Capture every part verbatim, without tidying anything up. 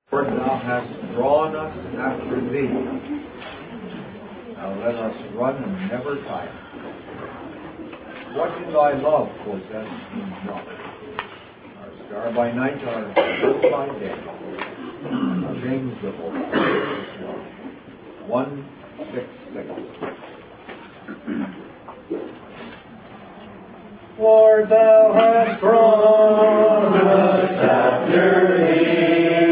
Lord, thou hast drawn us after thee. Now let us run and never tire. What in thy love possess we not? Our star by night, our sun by day. James the Book, one six six. Lord, thou hast drawn us after thee.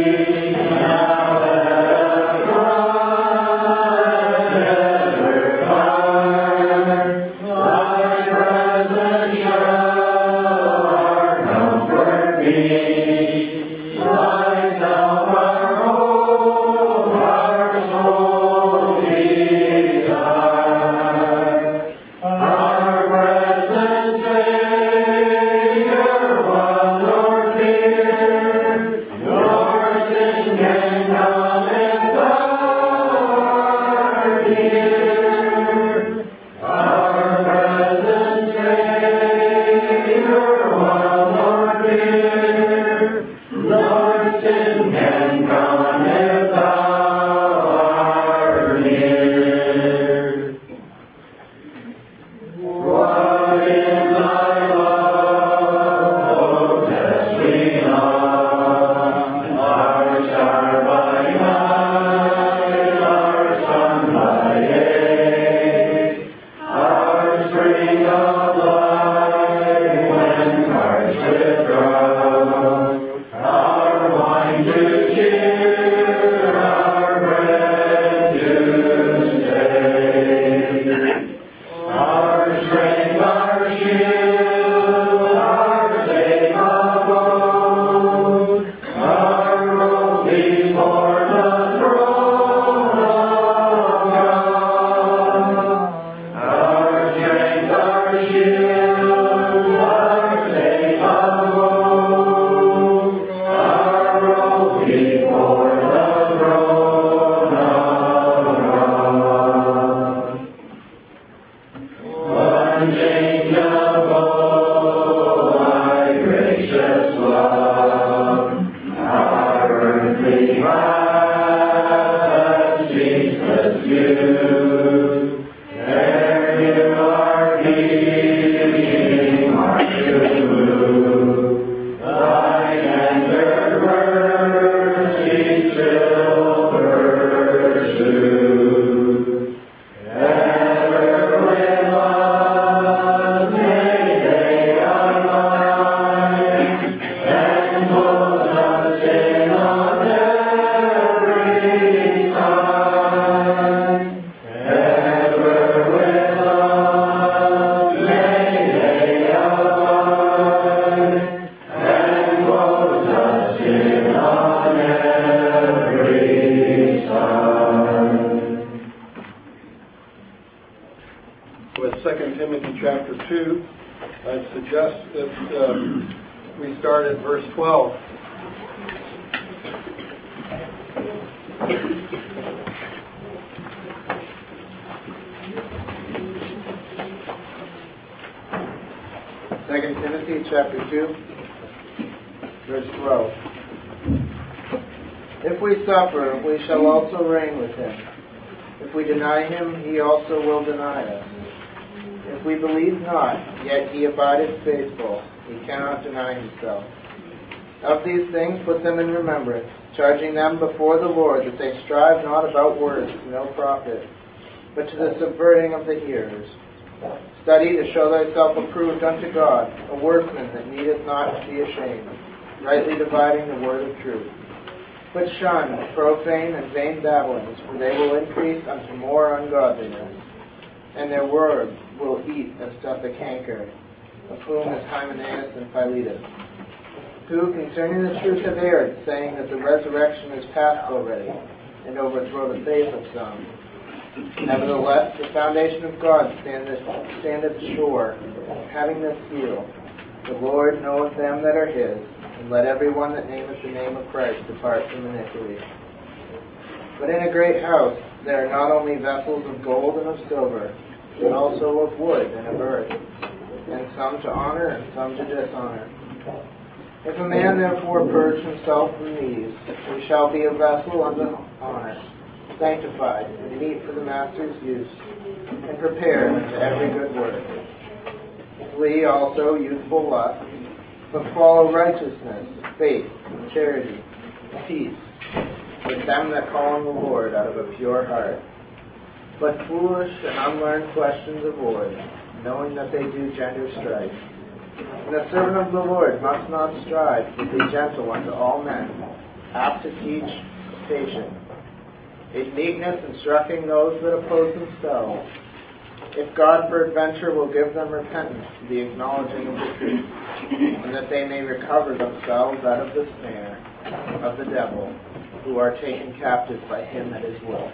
Second Timothy chapter two, verse twelve. If we suffer, we shall also reign with him. If we deny him, he also will deny us. If we believe not, yet he abideth faithful. He cannot deny himself. Of these things put them in remembrance, charging them before the Lord that they strive not about words to no profit, but to the subverting of the hearers. Study to show thyself approved unto God, a workman that needeth not to be ashamed, rightly dividing the word of truth. But shun profane and vain babblings, for they will increase unto more ungodliness, and their word will eat as doth a canker, of whom is Hymenaeus and Philetus, who concerning the truth have erred, saying that the resurrection is past already, and overthrow the faith of some. Nevertheless, the foundation of God standeth, standeth sure, having this seal: the Lord knoweth them that are his, and let every one that nameth the name of Christ depart from iniquity. But in a great house there are not only vessels of gold and of silver, but also of wood and of earth, and some to honor and some to dishonor. If a man therefore purge himself from these, he shall be a vessel unto honor, sanctified, and meet for the master's use, and prepared unto every good work. Flee also youthful lusts, but follow righteousness, faith, charity, peace, with them that call on the Lord out of a pure heart. But foolish and unlearned questions avoid, knowing that they do gender strife. And the servant of the Lord must not strive, but be gentle unto all men, apt to teach, patient, in meekness instructing those that oppose themselves, if God peradventure will give them repentance to the acknowledging of the truth, and that they may recover themselves out of the snare of the devil, who are taken captive by him at his will.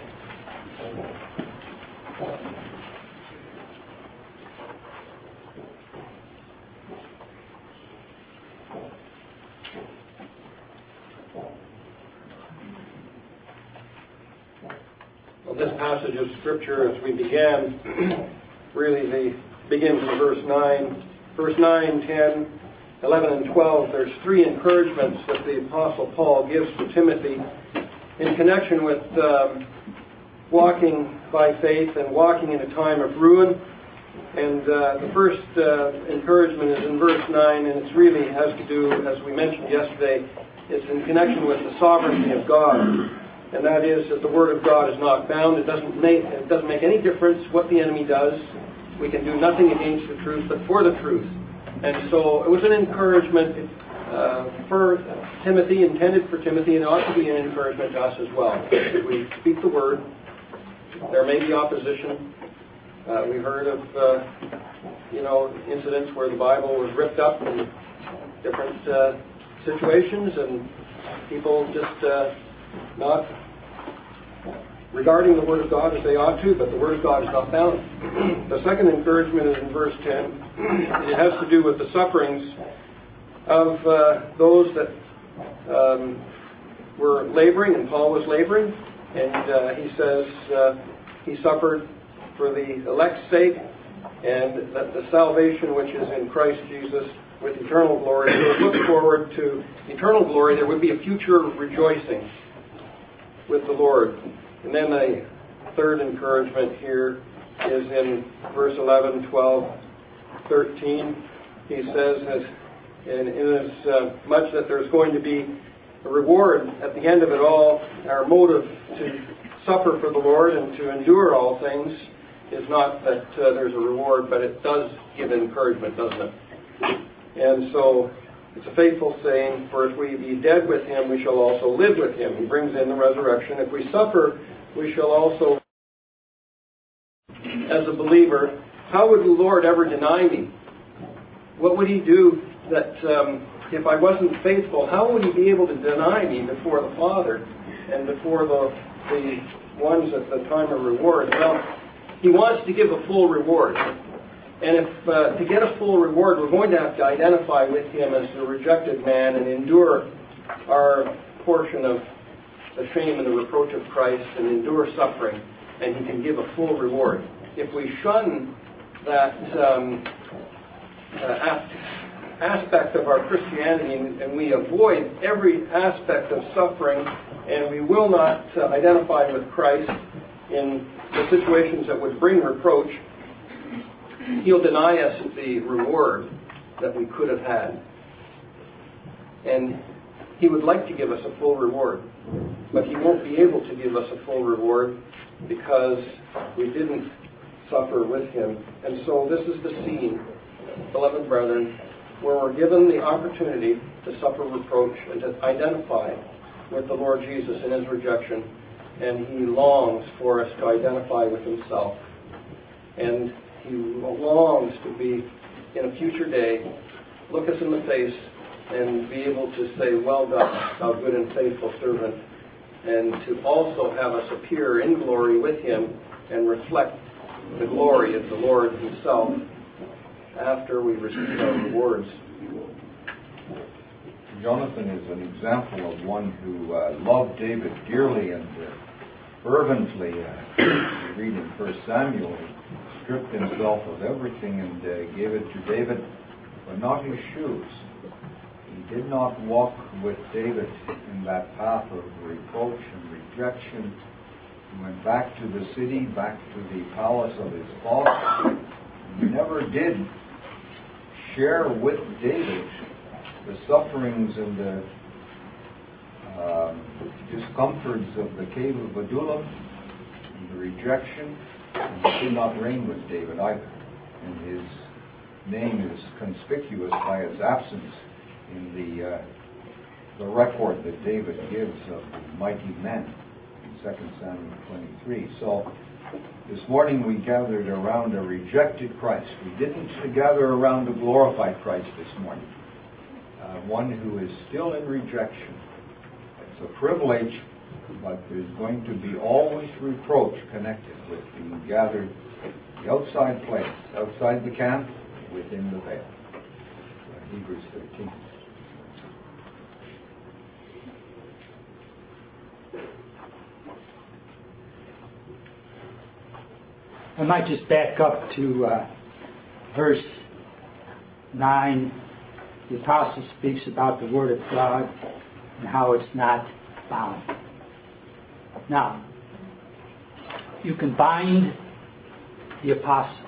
Well, this passage of Scripture, as we began, really the, begins in verse nine. Verse nine, ten, eleven, and twelve, there's three encouragements that the Apostle Paul gives to Timothy in connection with um, walking by faith and walking in a time of ruin. And uh, the first uh, encouragement is in verse nine, and it really has to do, as we mentioned yesterday, it's in connection with the sovereignty of God. And that is that the Word of God is not bound. It doesn't make, it doesn't make any difference what the enemy does. We can do nothing against the truth, but for the truth. And so it was an encouragement uh, for Timothy, intended for Timothy, and it ought to be an encouragement to us as well. We speak the Word. There may be opposition. Uh, we heard of, uh, you know, incidents where the Bible was ripped up in different uh, situations, and people just uh, not regarding the Word of God as they ought to, but the Word of God is not bound. The second encouragement is in verse ten. It has to do with the sufferings of uh, those that um, were laboring, and Paul was laboring, and uh, he says uh, he suffered for the elect's sake, and that the salvation which is in Christ Jesus with eternal glory. So look forward to eternal glory. There would be a future rejoicing with the Lord. And then the third encouragement here is in verse eleven, twelve, thirteen. He says, as, and as uh, much that there's going to be a reward at the end of it all, our motive to suffer for the Lord and to endure all things is not that uh, there's a reward, but it does give encouragement, doesn't it? And so it's a faithful saying, for if we be dead with him, we shall also live with him. He brings in the resurrection. If we suffer, we shall also, as a believer, how would the Lord ever deny me? What would he do that um, if I wasn't faithful, how would he be able to deny me before the Father and before the, the ones at the time of reward? Well, he wants to give a full reward. And if uh, to get a full reward, we're going to have to identify with him as the rejected man and endure our portion of the shame and the reproach of Christ and endure suffering, and he can give a full reward. If we shun that um, uh, aspect of our Christianity and, and we avoid every aspect of suffering, and we will not uh, identify with Christ in the situations that would bring reproach, he'll deny us the reward that we could have had. And he would like to give us a full reward, but he won't be able to give us a full reward because we didn't suffer with him. And so this is the scene, beloved brethren, where we're given the opportunity to suffer reproach and to identify with the Lord Jesus in his rejection. And he longs for us to identify with himself. And he longs to be, in a future day, look us in the face and be able to say, well done, thou good and faithful servant, and to also have us appear in glory with him and reflect the glory of the Lord himself after we receive our rewards. Jonathan is an example of one who uh, loved David dearly and uh, fervently. Uh, you read in First Samuel, he stripped himself of everything and uh, gave it to David, but not his shoes. He did not walk with David in that path of reproach and rejection. He went back to the city, back to the palace of his father. He never did share with David the sufferings and the uh, discomforts of the cave of Adullam, and the rejection, and he did not reign with David either. And his name is conspicuous by its absence in the uh, the record that David gives of the mighty men in Second Samuel twenty-three. So this morning we gathered around a rejected Christ. We didn't gather around a glorified Christ this morning. Uh, one who is still in rejection. It's a privilege, but there's going to be always reproach connected with being gathered the outside place, outside the camp, within the veil. Uh, Hebrews thirteen. I might just back up to uh, verse nine. The apostle speaks about the Word of God and how it's not bound. Now, you can bind the apostle.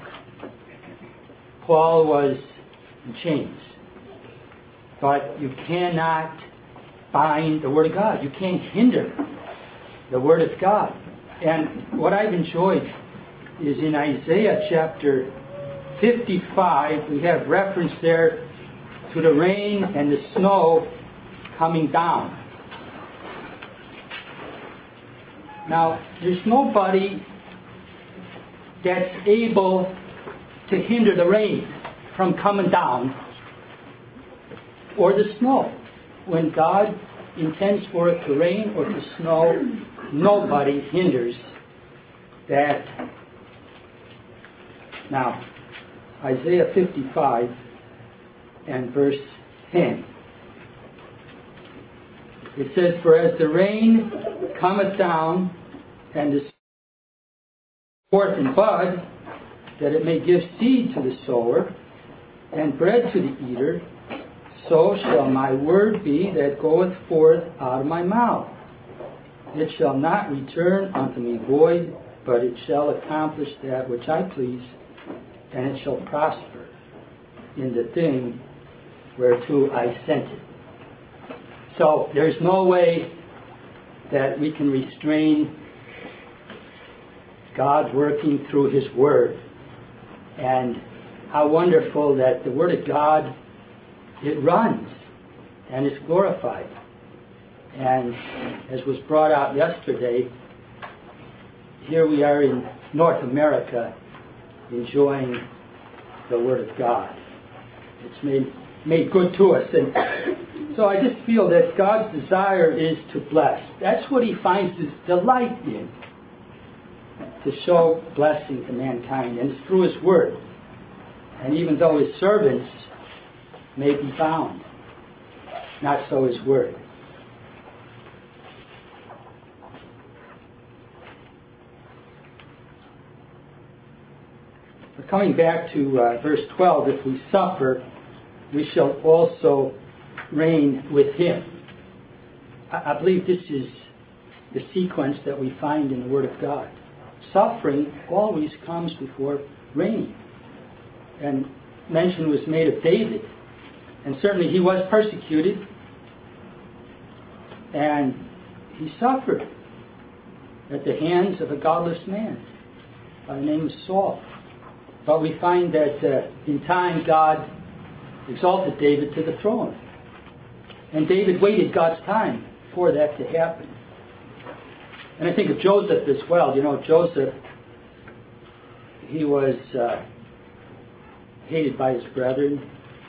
Paul was in chains. But you cannot bind the Word of God. You can't hinder the Word of God. And what I've enjoyed is in Isaiah chapter fifty-five, we have reference there to the rain and the snow coming down. Now, there's nobody that's able to hinder the rain from coming down or the snow. When God intends for it to rain or to snow, nobody hinders that. Now, Isaiah fifty-five and verse ten. It says, "For as the rain cometh down, and the forth in bud, that it may give seed to the sower, and bread to the eater, so shall my word be that goeth forth out of my mouth. It shall not return unto me void, but it shall accomplish that which I please, and it shall prosper in the thing whereto I sent it." So there's no way that we can restrain God working through His Word. And how wonderful that the Word of God, it runs and is glorified. And as was brought out yesterday, here we are in North America enjoying the Word of God. It's made made good to us. And so I just feel that God's desire is to bless. That's what He finds His delight in, to show blessing to mankind. And it's through His Word. And even though His servants may be bound, not so His Word. But coming back to uh, verse twelve, if we suffer, we shall also reign with Him. I, I believe this is the sequence that we find in the Word of God. Suffering always comes before reigning. And mention was made of David. And certainly he was persecuted. And he suffered at the hands of a godless man by the name of Saul. But we find that uh, in time God exalted David to the throne. And David waited God's time for that to happen. And I think of Joseph as well. You know, Joseph, he was uh, hated by his brethren,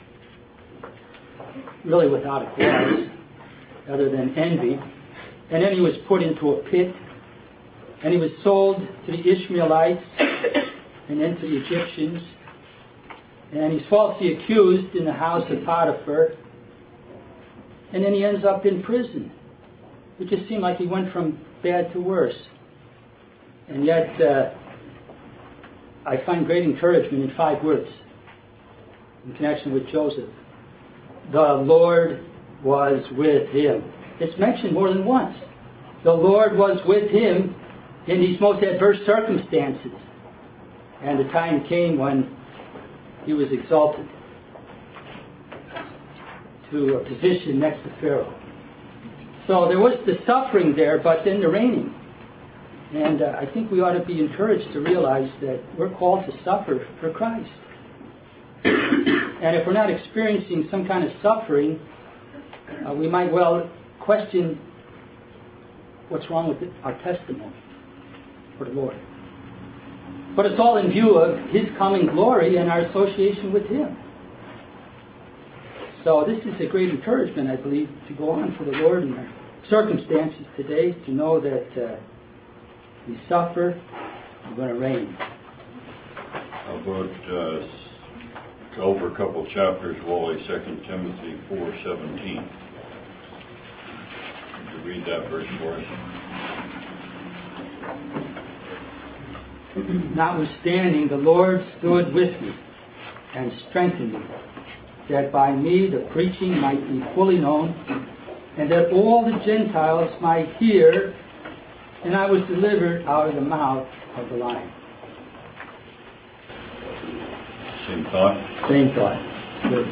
really without a cause, other than envy. And then he was put into a pit, and he was sold to the Ishmaelites, and then to the Egyptians. And he's falsely accused in the house of Potiphar. And then he ends up in prison. It just seemed like he went from bad to worse. And yet, uh, I find great encouragement in five words in connection with Joseph. The Lord was with him. It's mentioned more than once. The Lord was with him in these most adverse circumstances. And the time came when he was exalted to a position next to Pharaoh. So there was the suffering there, but then the reigning. And uh, I think we ought to be encouraged to realize that we're called to suffer for Christ. And if we're not experiencing some kind of suffering, uh, we might well question what's wrong with our testimony for the Lord. But it's all in view of his coming glory and our association with him. So this is a great encouragement, I believe, to go on for the Lord in our circumstances today, to know that uh, we suffer, we're going to reign. How about uh, over a couple chapters, Wally, Second Timothy four seventeen. Would you read that verse for us? Notwithstanding, the Lord stood with me and strengthened me, that by me the preaching might be fully known, and that all the Gentiles might hear, and I was delivered out of the mouth of the lion. Same thought? Same thought. Good.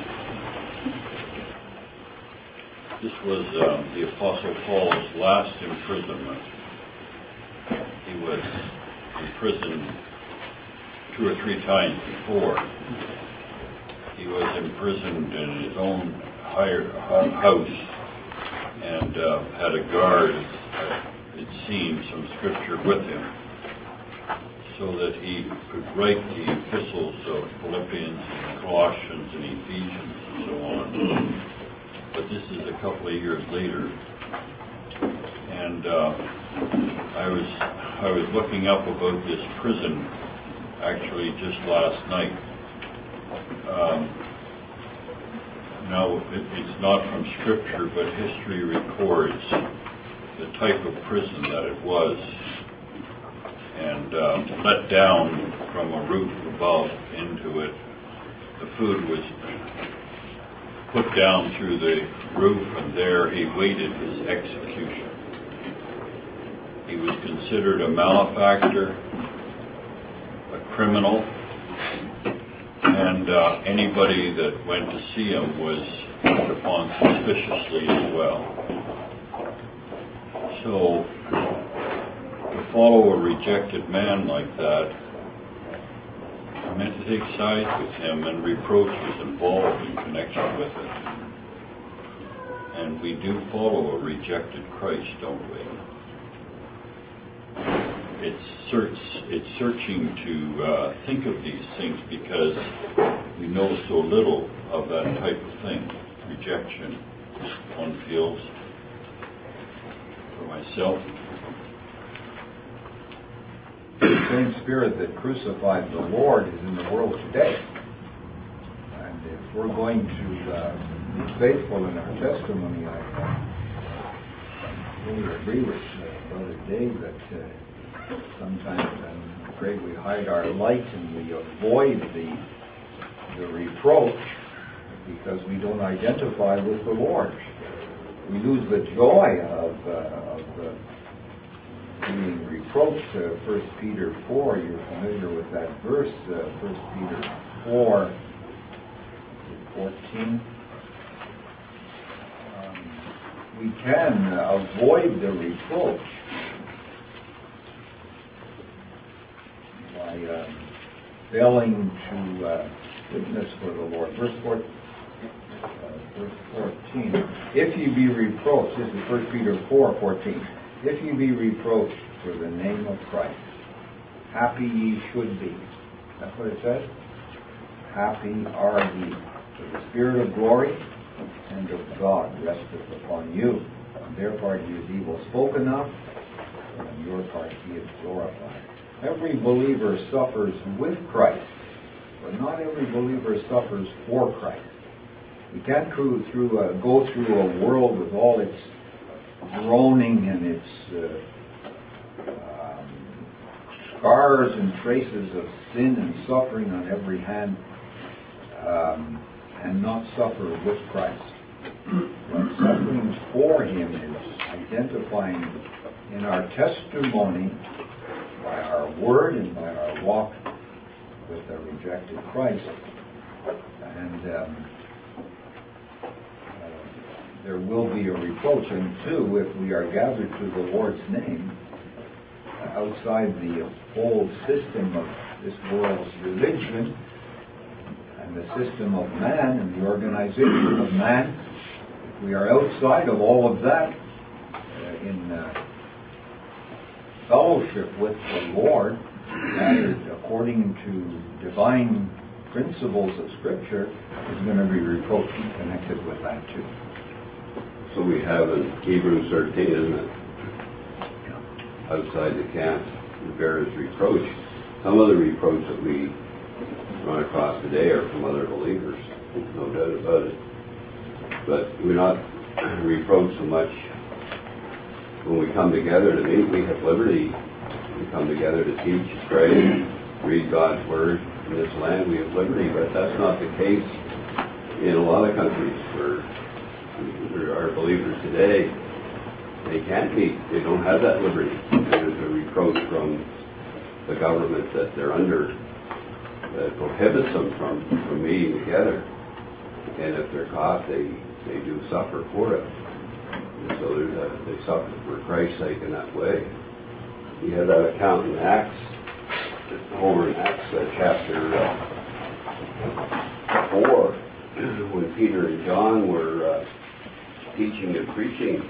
This was um, the Apostle Paul's last imprisonment. He was imprisoned two or three times before. He was imprisoned in his own higher, uh, house and uh, had a guard, uh, it seems, some scripture with him, so that he could write the epistles of Philippians and Colossians and Ephesians and so on. But this is a couple of years later, and uh, I was I was looking up about this prison actually just last night. Um, now it, it's not from Scripture, but history records the type of prison that it was, and uh, let down from a roof above into it. The food was put down through the roof, and there he waited his execution. He was considered a malefactor, a criminal, and uh, anybody that went to see him was looked upon suspiciously as well. So, to follow a rejected man like that, I meant to take sides with him, and reproach was involved in connection with it. And we do follow a rejected Christ, don't we? It's search, it's searching to uh, think of these things because we know so little of that type of thing. Rejection, one feels. For myself, the same spirit that crucified the Lord is in the world today. And if we're going to uh, be faithful in our testimony, I uh, really agree with uh, Brother Dave that uh, sometimes I'm afraid we hide our light and we avoid the, the reproach because we don't identify with the Lord. We lose the joy of, uh, of uh, being reproached. uh, First Peter four, you're familiar with that verse, uh, First Peter four, fourteen. Um, we can uh, avoid the reproach by uh, failing to uh, witness for the Lord. Verse four, uh, verse fourteen. If ye be reproached, this is First Peter four, fourteen. If ye be reproached for the name of Christ, happy ye should be. That's what it says. Happy are ye, for the Spirit of glory and of God resteth upon you. On their part he is evil spoken of, and on your part he is glorified. Every believer suffers with Christ, but not every believer suffers for Christ. We can't through, through, uh, go through a world with all its groaning and its uh, um, scars and traces of sin and suffering on every hand, um, and not suffer with Christ. But suffering for him is identifying in our testimony by our word and by our walk with the rejected Christ. And um, uh, there will be a reproach. And two, if we are gathered to the Lord's name, uh, outside the whole system of this world's religion and the system of man and the organization of man, if we are outside of all of that uh, in uh, fellowship with the Lord, gathered according to divine principles of Scripture, is going to be reproach connected with that too. So we have in Hebrews thirteen, isn't it? Outside the camp, bear his reproach. Some of the reproach that we run across today are from other believers, no doubt about it. But we're not reproached so much when we come together to meet. We have liberty. We come together to teach, pray, read God's Word. In this land we have liberty, but that's not the case in a lot of countries where there are believers today. They can't meet. They don't have that liberty. There's a reproach from the government that they're under that prohibits them from, from meeting together. And if they're caught, they, they do suffer for it. And so a, they suffer for Christ's sake in that way. We have that account in Acts, over in Acts uh, chapter uh, four, when Peter and John were uh, teaching and preaching.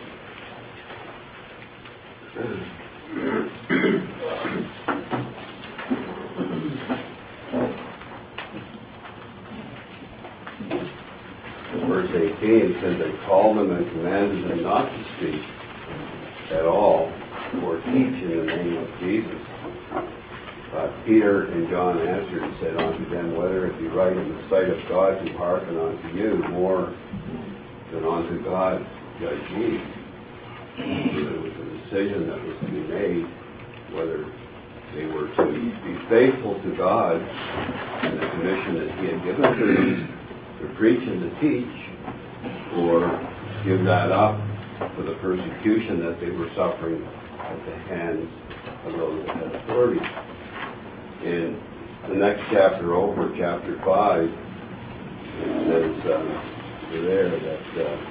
Verse eighteen, it says, they called them and commanded them not to speak at all or teach in the name of Jesus. Uh, Peter and John answered and said unto them, whether it be right in the sight of God to hearken unto you more than unto God, judge ye. There was a decision that was to be made whether they were to be faithful to God and the commission that He had given to them to preach and to teach, or give that up for the persecution that they were suffering at the hands of those that had authority. In the next chapter over, chapter five, it says um, there that uh,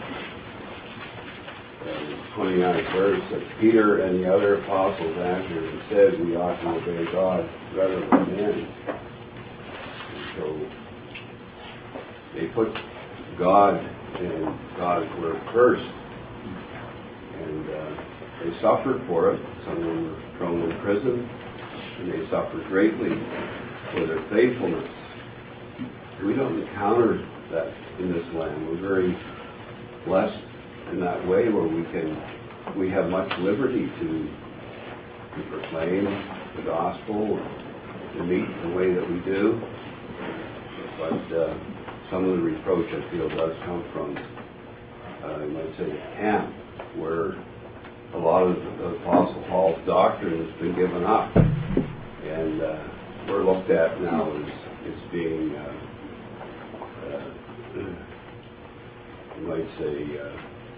uh, twenty-ninth verse, that Peter and the other apostles answered and said, we ought to obey God rather than men. And so they put God and God's word first, and uh, they suffered for it. Some of them were thrown in prison, and they suffered greatly for their faithfulness. We don't encounter that in this land. We're very blessed in that way, where we can, we have much liberty to, to proclaim the gospel, to meet the way that we do. But uh, some of the reproach, I feel, does come from, uh, you might say, camp, where a lot of the Apostle Paul's doctrine has been given up, and uh, we're looked at now as, as being, uh, uh, you might say, uh,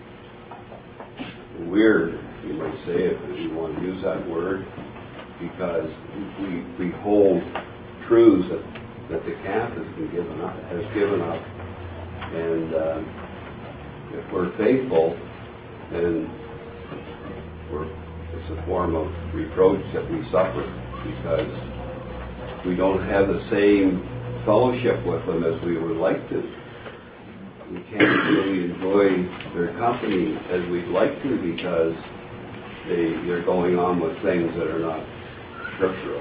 weird, you might say, if you want to use that word, because we, we hold truths that, that the camp has been given up, has given up, and uh, if we're faithful, then we're, it's a form of reproach that we suffer, because we don't have the same fellowship with them as we would like to. We can't really enjoy their company as we'd like to, because they, they're going on with things that are not scriptural.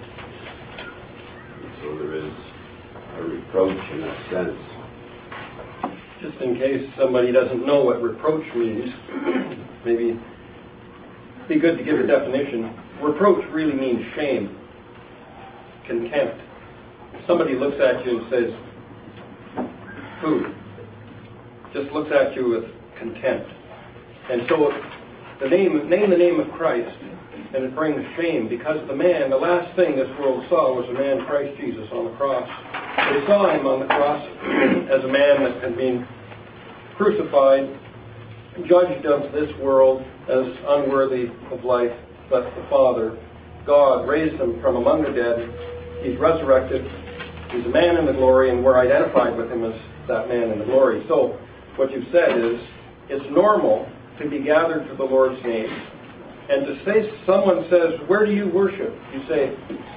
And so there is a reproach in that sense. Just in case somebody doesn't know what reproach means, maybe it'd be good to give a definition. Reproach really means shame, contempt. If somebody looks at you and says, "Food," just looks at you with contempt. And so the name, name the name of Christ, and it brings shame, because the man, the last thing this world saw was a man, Christ Jesus, on the cross. They saw him on the cross as a man that had been crucified, judged of this world as unworthy of life, but the Father, God, raised him from among the dead. He's resurrected. He's a man in the glory, and we're identified with him as that man in the glory. So what you've said is, it's normal to be gathered for the Lord's name, and to say, someone says, where do you worship? You say,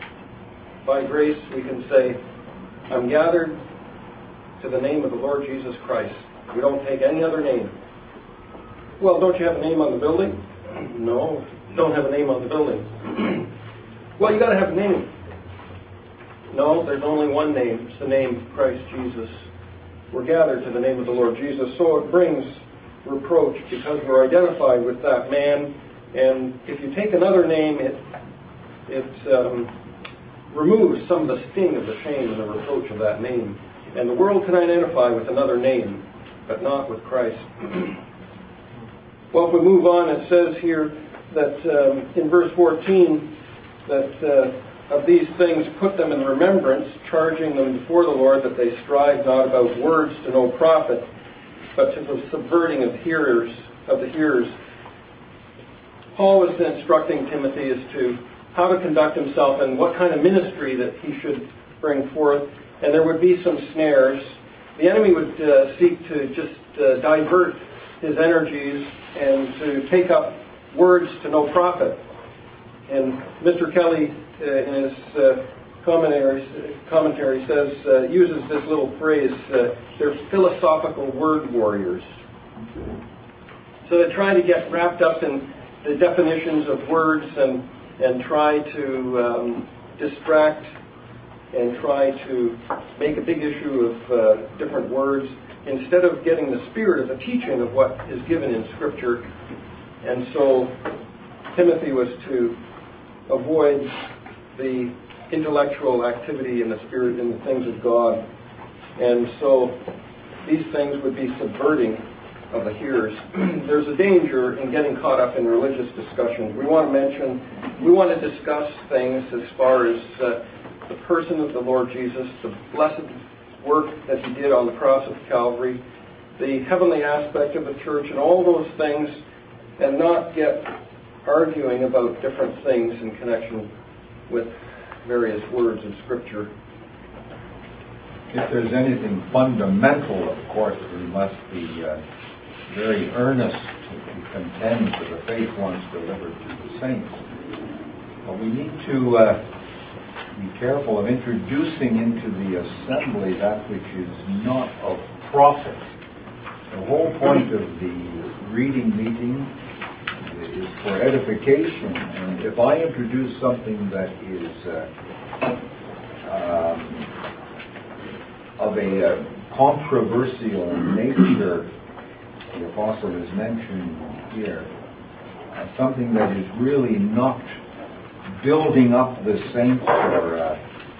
by grace we can say, I'm gathered to the name of the Lord Jesus Christ. We don't take any other name. Well, don't you have a name on the building? No, don't have a name on the building. Well, you got to have a name. No, there's only one name. It's the name Christ Jesus. We're gathered to the name of the Lord Jesus. So it brings reproach because we're identified with that man. And if you take another name, it it um, removes some of the sting of the shame and the reproach of that name. And the world can identify with another name, but not with Christ. Well, if we move on, it says here that um, in verse fourteen, that uh, of these things put them in remembrance, charging them before the Lord that they strive not about words to no profit, but to the subverting of hearers, of the hearers. Paul was instructing Timothy as to how to conduct himself and what kind of ministry that he should bring forth. And there would be some snares. The enemy would uh, seek to just uh, divert his energies and to take up words to no profit. And Mister Kelly, uh, in his uh, commentary, commentary says, uh, uses this little phrase, uh, they're philosophical word warriors. So they're trying to get wrapped up in the definitions of words and, and try to um, distract and try to make a big issue of uh, different words instead of getting the spirit of the teaching of what is given in Scripture. And so Timothy was to avoid the intellectual activity in the spirit in the things of God. And so these things would be subverting of the hearers. There's a danger in getting caught up in religious discussions. We want to mention, we want to discuss things as far as uh, the person of the Lord Jesus, the blessed work that he did on the cross of Calvary, the heavenly aspect of the church, and all those things, and not get arguing about different things in connection with various words of Scripture. If there's anything fundamental, of course, we must be uh, very earnest to contend for the faith once delivered to the saints. But we need to uh, be careful of introducing into the assembly that which is not of profit. The whole point of the reading meeting is for edification, and if I introduce something that is uh, um, of a uh, controversial nature, the apostle has mentioned here, uh, something that is really not building up the saints or uh,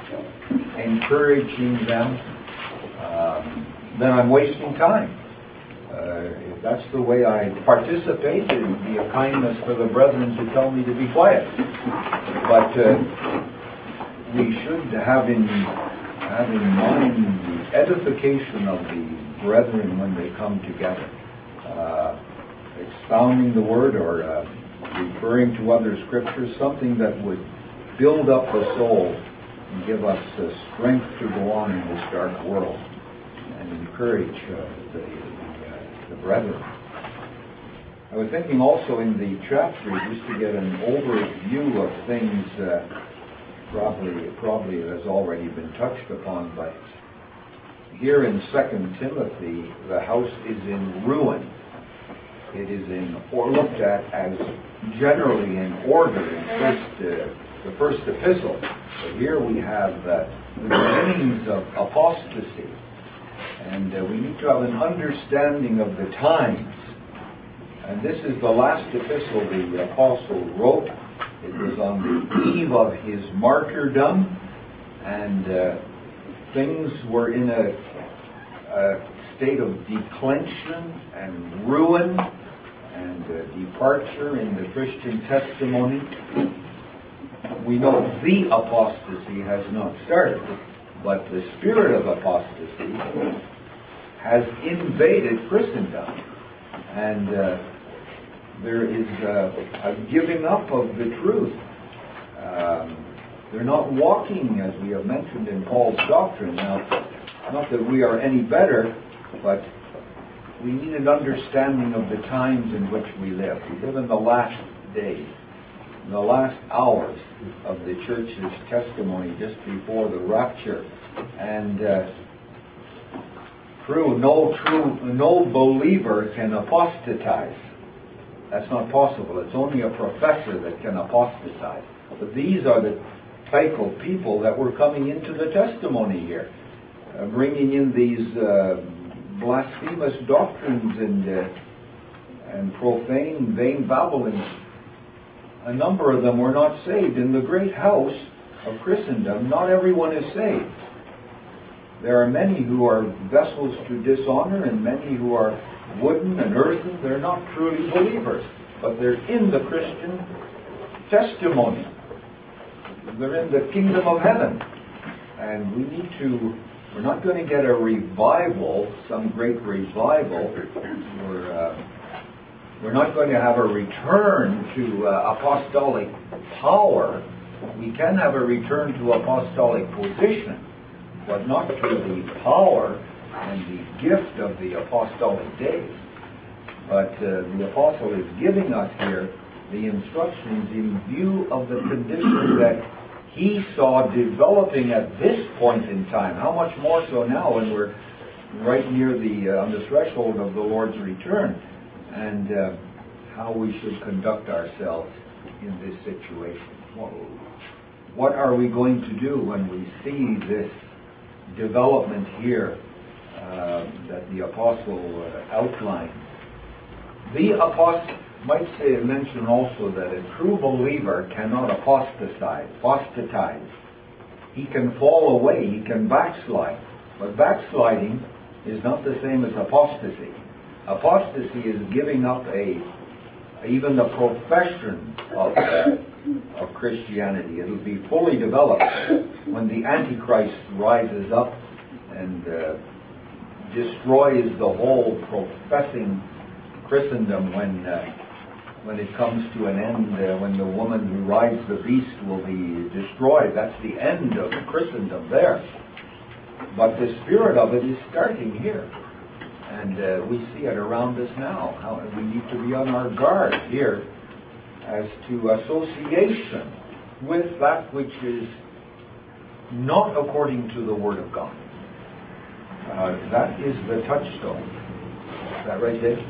encouraging them, um, then I'm wasting time. Uh, if that's the way I participate, it would be a kindness for the brethren to tell me to be quiet. But uh, we should have in, have in mind the edification of the brethren when they come together. Uh, expounding the word or uh, referring to other scriptures, something that would build up the soul and give us uh, strength to go on in this dark world and encourage uh, the, the, uh, the brethren. I was thinking also in the chapter, just to get an overview of things, uh, probably, probably it has already been touched upon, but here in Second Timothy, the house is in ruin. It is in, or looked at as generally in order in first, uh, the first epistle. But here we have uh, the beginnings of apostasy. And uh, we need to have an understanding of the times. And this is the last epistle the apostle wrote. It was on the eve of his martyrdom. And uh, things were in a, a state of declension and ruin and uh, departure in the Christian testimony. We know the apostasy has not started, but the spirit of apostasy has invaded Christendom. And uh, there is uh, a giving up of the truth. Um, they're not walking, as we have mentioned, in Paul's doctrine. Now, not that we are any better, but we need an understanding of the times in which we live. We live in the last days, in the last hours of the church's testimony just before the rapture. And uh, true, no true, no believer can apostatize. That's not possible. It's only a professor that can apostatize. But these are the type of people that were coming into the testimony here, uh, bringing in these uh, blasphemous doctrines and uh, and profane, vain babblings. A number of them were not saved. In the great house of Christendom, not everyone is saved. There are many who are vessels to dishonor and many who are wooden and earthen. They're not truly believers, but they're in the Christian testimony. They're in the kingdom of heaven. And we need to, we're not going to get a revival, some great revival. We're, uh, we're not going to have a return to uh, apostolic power. We can have a return to apostolic position, but not to the power and the gift of the apostolic days. But uh, the apostle is giving us here the instructions in view of the condition that he saw developing at this point in time. How much more so now when we're right near the uh, on the threshold of the Lord's return, and uh, how we should conduct ourselves in this situation. What, what are we going to do when we see this development here uh, that the apostle uh, outlined? The apostle might say mention also that a true believer cannot apostatize. apostatize. He can fall away, he can backslide. But backsliding is not the same as apostasy. Apostasy is giving up a even the profession of, uh, of Christianity. It'll be fully developed when the Antichrist rises up and uh, destroys the whole professing Christendom when uh, when it comes to an end, uh, when the woman who rides the beast will be destroyed. That's the end of Christendom there. But the spirit of it is starting here. And uh, we see it around us now. How we need to be on our guard here as to association with that which is not according to the Word of God. Uh, that is the touchstone. Is that right, Dave?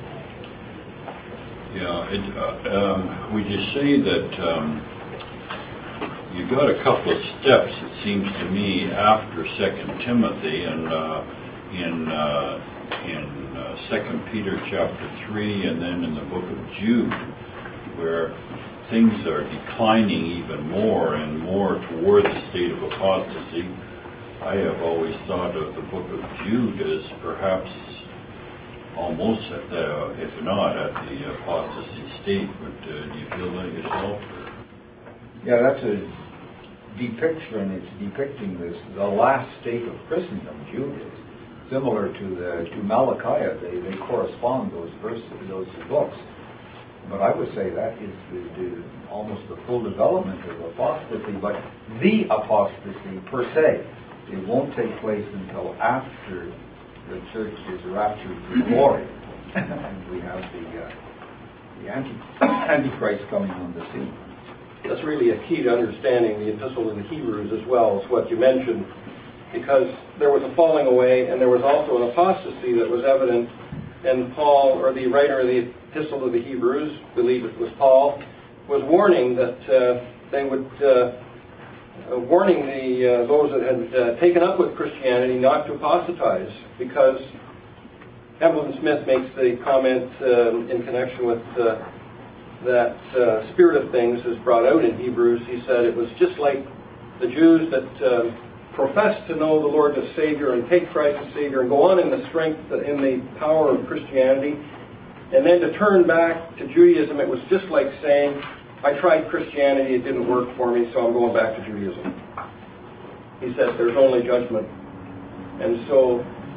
Yeah, it, uh, um, we just say that um, you got a couple of steps, it seems to me, after Second Timothy, and uh, in uh, in uh, Second Peter chapter three, and then in the book of Jude, where things are declining even more and more toward the state of apostasy. I have always thought of the book of Jude as perhaps almost at the, if not at the apostasy state. But uh, do you feel that yourself? Yeah, that's a depiction. It's depicting this the last state of Christendom. Jude is similar to the to Malachi. They they correspond, those verses, those books. But I would say that is the, the, almost the full development of apostasy. But the apostasy per se, it won't take place until after the church is raptured to glory, and we have the uh, the anti Antichrist coming on the scene. That's really a key to understanding the epistle to the Hebrews as well, as what you mentioned, because there was a falling away and there was also an apostasy that was evident, and Paul, or the writer of the epistle to the Hebrews, believe it was Paul, was warning that uh, they would, uh, uh, warning the uh, those that had uh, taken up with Christianity not to apostatize, because Evelyn Smith makes the comment uh, in connection with uh, that uh, spirit of things is brought out in Hebrews. He said it was just like the Jews that uh, profess to know the Lord as Savior and take Christ as Savior and go on in the strength, in the power of Christianity, and then to turn back to Judaism. It was just like saying, I tried Christianity, it didn't work for me, so I'm going back to Judaism. He says there's only judgment. And so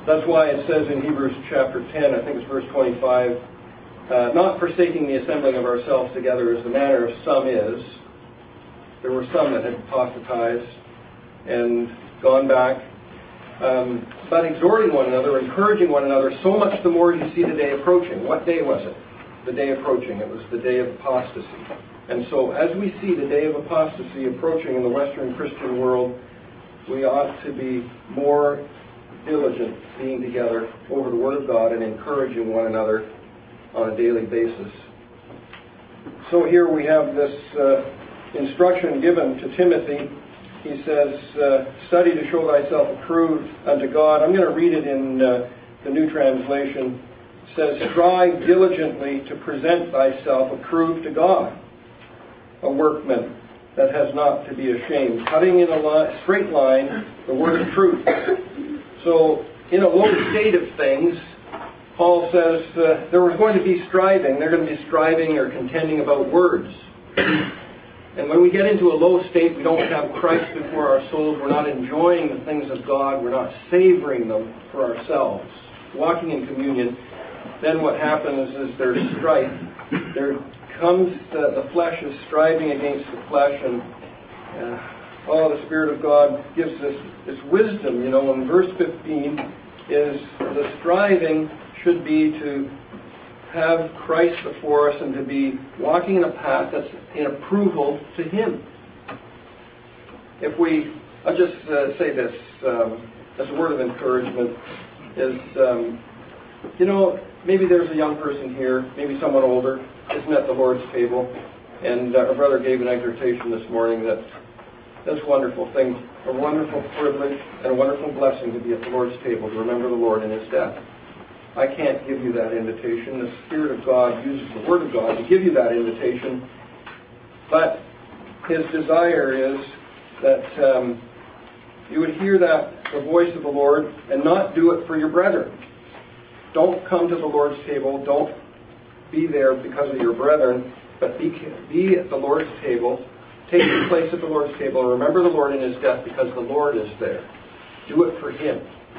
That's why it says in Hebrews chapter ten, I think it's verse twenty-five, uh, not forsaking the assembling of ourselves together as the manner of some is. There were some that had apostatized and gone back. Um, but exhorting one another, encouraging one another, so much the more you see the day approaching. What day was it? The day approaching. It was the day of apostasy. And so as we see the day of apostasy approaching in the Western Christian world, we ought to be more diligent being together over the Word of God and encouraging one another on a daily basis. So here we have this uh, instruction given to Timothy. He says, uh, study to show thyself approved unto God. I'm going to read it in uh, the New Translation. It says, strive diligently to present thyself approved to God, a workman that has not to be ashamed, cutting in a li- straight line the word of truth. So, in a low state of things, Paul says uh, there was going to be striving. They're going to be striving or contending about words. And when we get into a low state, we don't have Christ before our souls. We're not enjoying the things of God. We're not savoring them for ourselves. Walking in communion, then what happens is there's strife. There comes the, the flesh is striving against the flesh, and uh, oh, the Spirit of God gives this, this wisdom. You know, in verse fifteen is the striving should be to have Christ before us and to be walking in a path that's in approval to Him. If we, I'll just uh, say this um, as a word of encouragement, is, um, you know, maybe there's a young person here, maybe someone older, isn't at the Lord's table, and uh, our brother gave an exhortation this morning that that's a wonderful thing, a wonderful privilege and a wonderful blessing to be at the Lord's table, to remember the Lord in His death. I can't give you that invitation. The Spirit of God uses the Word of God to give you that invitation. But His desire is that um, you would hear that, the voice of the Lord, and not do it for your brethren. Don't come to the Lord's table. Don't be there because of your brethren, but be, be at the Lord's table. Take your place at the Lord's table and remember the Lord in His death because the Lord is there. Do it for Him.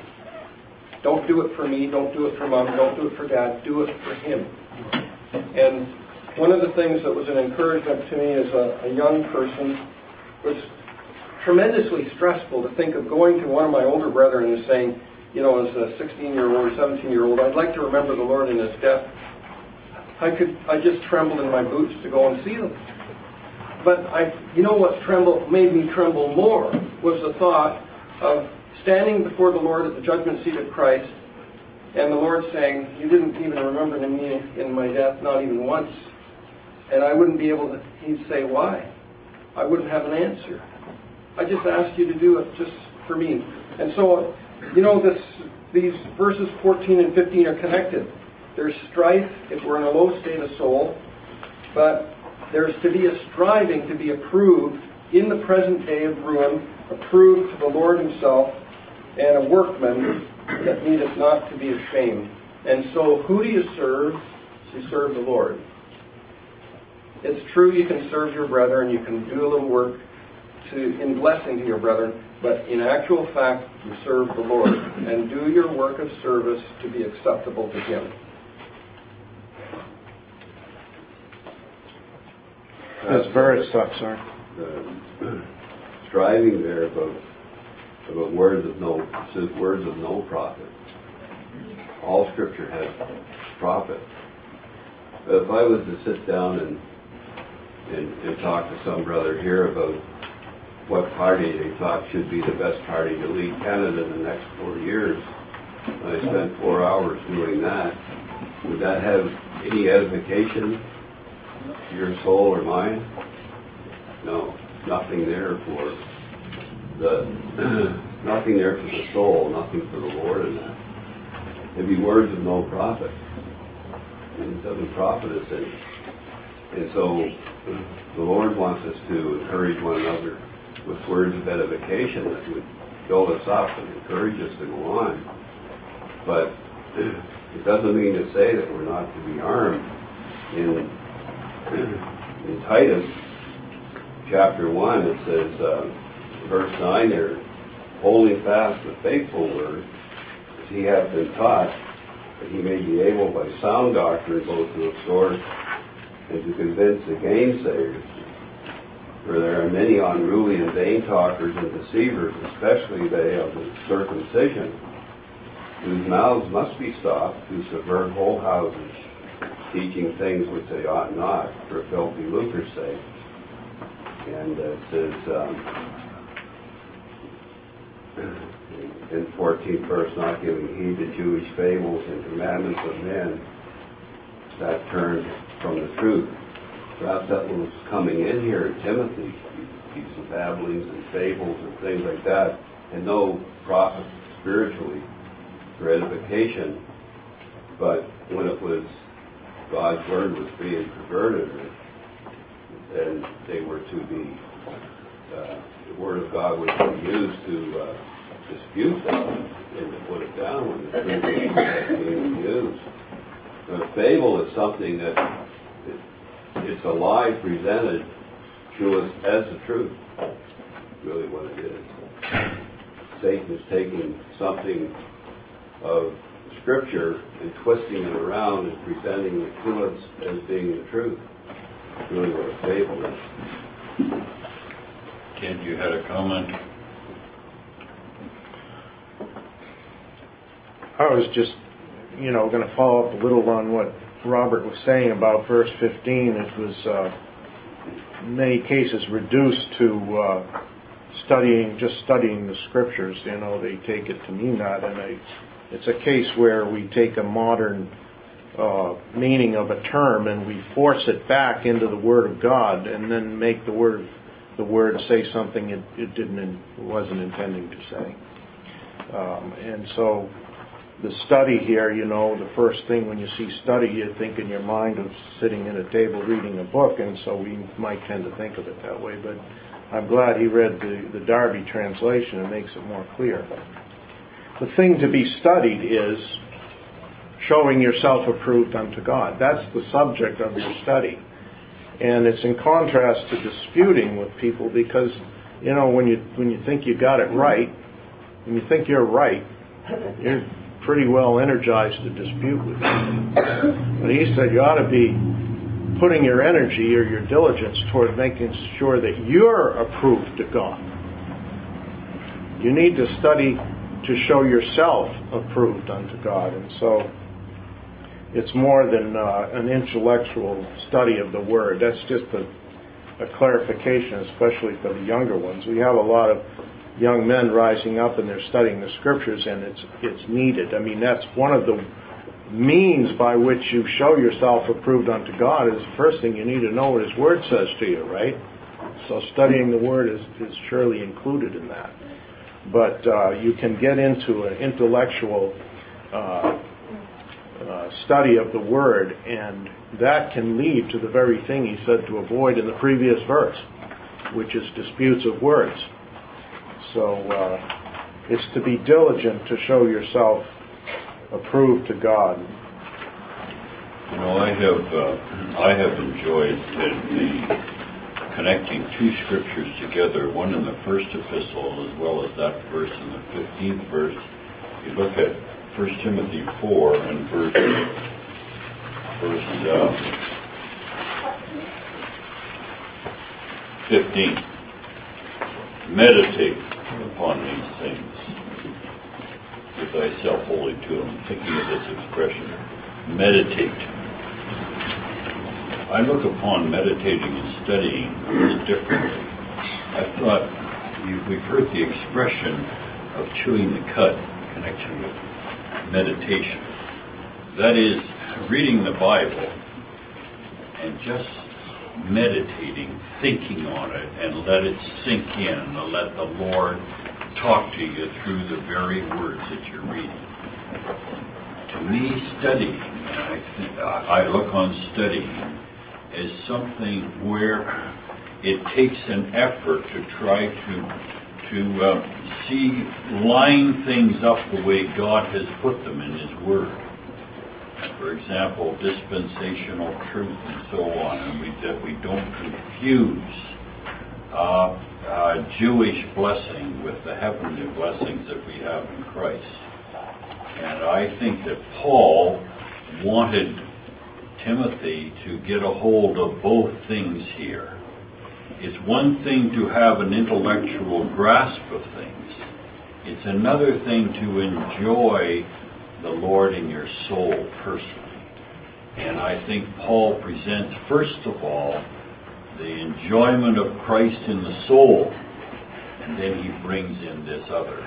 Don't do it for me. Don't do it for Mom. Don't do it for Dad. Do it for Him. And one of the things that was an encouragement to me as a, a young person was tremendously stressful to think of going to one of my older brethren and saying, you know, as a sixteen-year-old or seventeen-year-old, I'd like to remember the Lord in His death. I could, I just trembled in my boots to go and see them. But I, you know what tremble made me tremble more was the thought of standing before the Lord at the judgment seat of Christ, and the Lord saying, you didn't even remember me in my death, not even once. And I wouldn't be able to, He'd say, why? I wouldn't have an answer. I just asked you to do it just for me. And so, you know, this, these verses fourteen and fifteen are connected. There's strife if we're in a low state of soul, but there's to be a striving to be approved in the present day of ruin, approved to the Lord Himself, and a workman that needeth not to be ashamed. And so, who do you serve? You serve the Lord. It's true you can serve your brethren, you can do a little work to in blessing to your brethren, but in actual fact, you serve the Lord, and do your work of service to be acceptable to Him. This verse, oh, sorry. The striving there about about words of no says words of no profit. All Scripture has profit. But if I was to sit down and and, and talk to some brother here about what party they thought should be the best party to lead Canada in the next four years, and I spent four hours doing that, would that have any edification to your soul or mine? No, nothing there for the nothing there for the soul, nothing for the Lord in that. It'd be words of no profit. And it doesn't profit us any. And so the Lord wants us to encourage one another with words of edification that would build us up and encourage us to go on. But it doesn't mean to say that we're not to be armed. In, in Titus chapter one, it says, uh, verse nine there, holding fast the faithful word, he hath been taught, that he may be able by sound doctrine both to exhort and to convince the gainsayers. For there are many unruly and vain talkers and deceivers, especially they of the circumcision, whose mouths must be stopped, who subvert whole houses, teaching things which they ought not, for filthy lucre's sake. And uh, it says um, in fourteenth verse, not giving heed to Jewish fables and commandments of men, that turned from the truth. Perhaps that was coming in here, Timothy, these babblings and fables and things like that, and no profit spiritually for edification. But when it was, God's word was being perverted, then they were to be, uh, the word of God was to be used to uh, dispute that and to put it down when the truth was being used. A fable is something that it, it's a lie presented to us as the truth. Really what it is. Satan is taking something of Scripture and twisting it around and presenting it to us as being the truth. That's really what a fable is. Ken, you had a comment? I was just, you know, going to follow up a little on what Robert was saying about verse fifteen. It was, uh, in many cases, reduced to uh, studying, just studying the Scriptures. You know, they take it to mean that, and I, it's a case where we take a modern uh, meaning of a term and we force it back into the Word of God, and then make the word the word say something it, it didn't, wasn't intending to say. Um, and so. The study here, you know, the first thing when you see study, you think in your mind of sitting at a table reading a book, and so we might tend to think of it that way. But I'm glad he read the, the Darby translation. It makes it more clear. The thing to be studied is showing yourself approved unto God. That's the subject of your study. And it's in contrast to disputing with people, because, you know, when you when you think you got it right, when you think you're right, you're pretty well energized to dispute with him. But he said you ought to be putting your energy or your diligence toward making sure that you're approved to God. You need to study to show yourself approved unto God. And so it's more than uh, an intellectual study of the Word. That's just a, a clarification, especially for the younger ones. We have a lot of young men rising up and they're studying the Scriptures, and it's it's needed. I mean, that's one of the means by which you show yourself approved unto God. Is the first thing you need to know what His Word says to you, right? So studying the Word is, is surely included in that. But uh, you can get into an intellectual uh, uh, study of the Word, and that can lead to the very thing he said to avoid in the previous verse, which is disputes of words. So uh, it's to be diligent to show yourself approved to God. You know, I have uh, I have enjoyed the, the connecting two scriptures together, one in the first epistle as well as that verse in the fifteenth verse. You look at First Timothy four and verse verse uh, fifteen. Meditate upon these things. Give thyself wholly to them. Thinking of this expression, meditate. I look upon meditating and studying a little differently. I thought you, we've heard the expression of chewing the cud in connection with meditation. That is, reading the Bible and just meditating, thinking on it, and let it sink in, and let the Lord talk to you through the very words that you're reading. To me, studying, and I, think, I look on studying as something where it takes an effort to try to to uh, see, line things up the way God has put them in His Word. For example, dispensational truth and so on, and we, that we don't confuse uh, uh, Jewish blessing with the heavenly blessings that we have in Christ. And I think that Paul wanted Timothy to get a hold of both things here. It's one thing to have an intellectual grasp of things. It's another thing to enjoy the Lord in your soul personally. And I think Paul presents, first of all, the enjoyment of Christ in the soul, and then he brings in this other.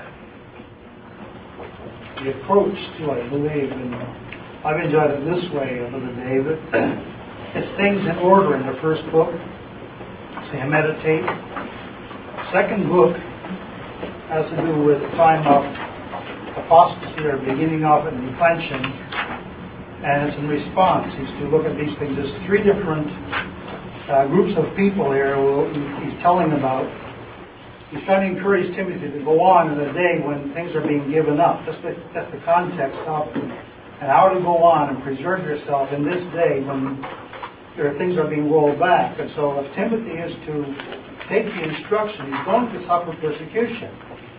The approach to it, I believe, and I've enjoyed it this way, Brother David. It's things in order in the first book. Say, meditate. Second book has to do with the time of apostasy, or beginning of it, and declension. And it's in response. He's to look at these things. There's three different uh, groups of people here who he's telling about. He's trying to encourage Timothy to go on in a day when things are being given up. That's the, that's the context of it. And how to go on and preserve yourself in this day when there are things are being rolled back. And so if Timothy is to take the instruction, he's going to suffer persecution.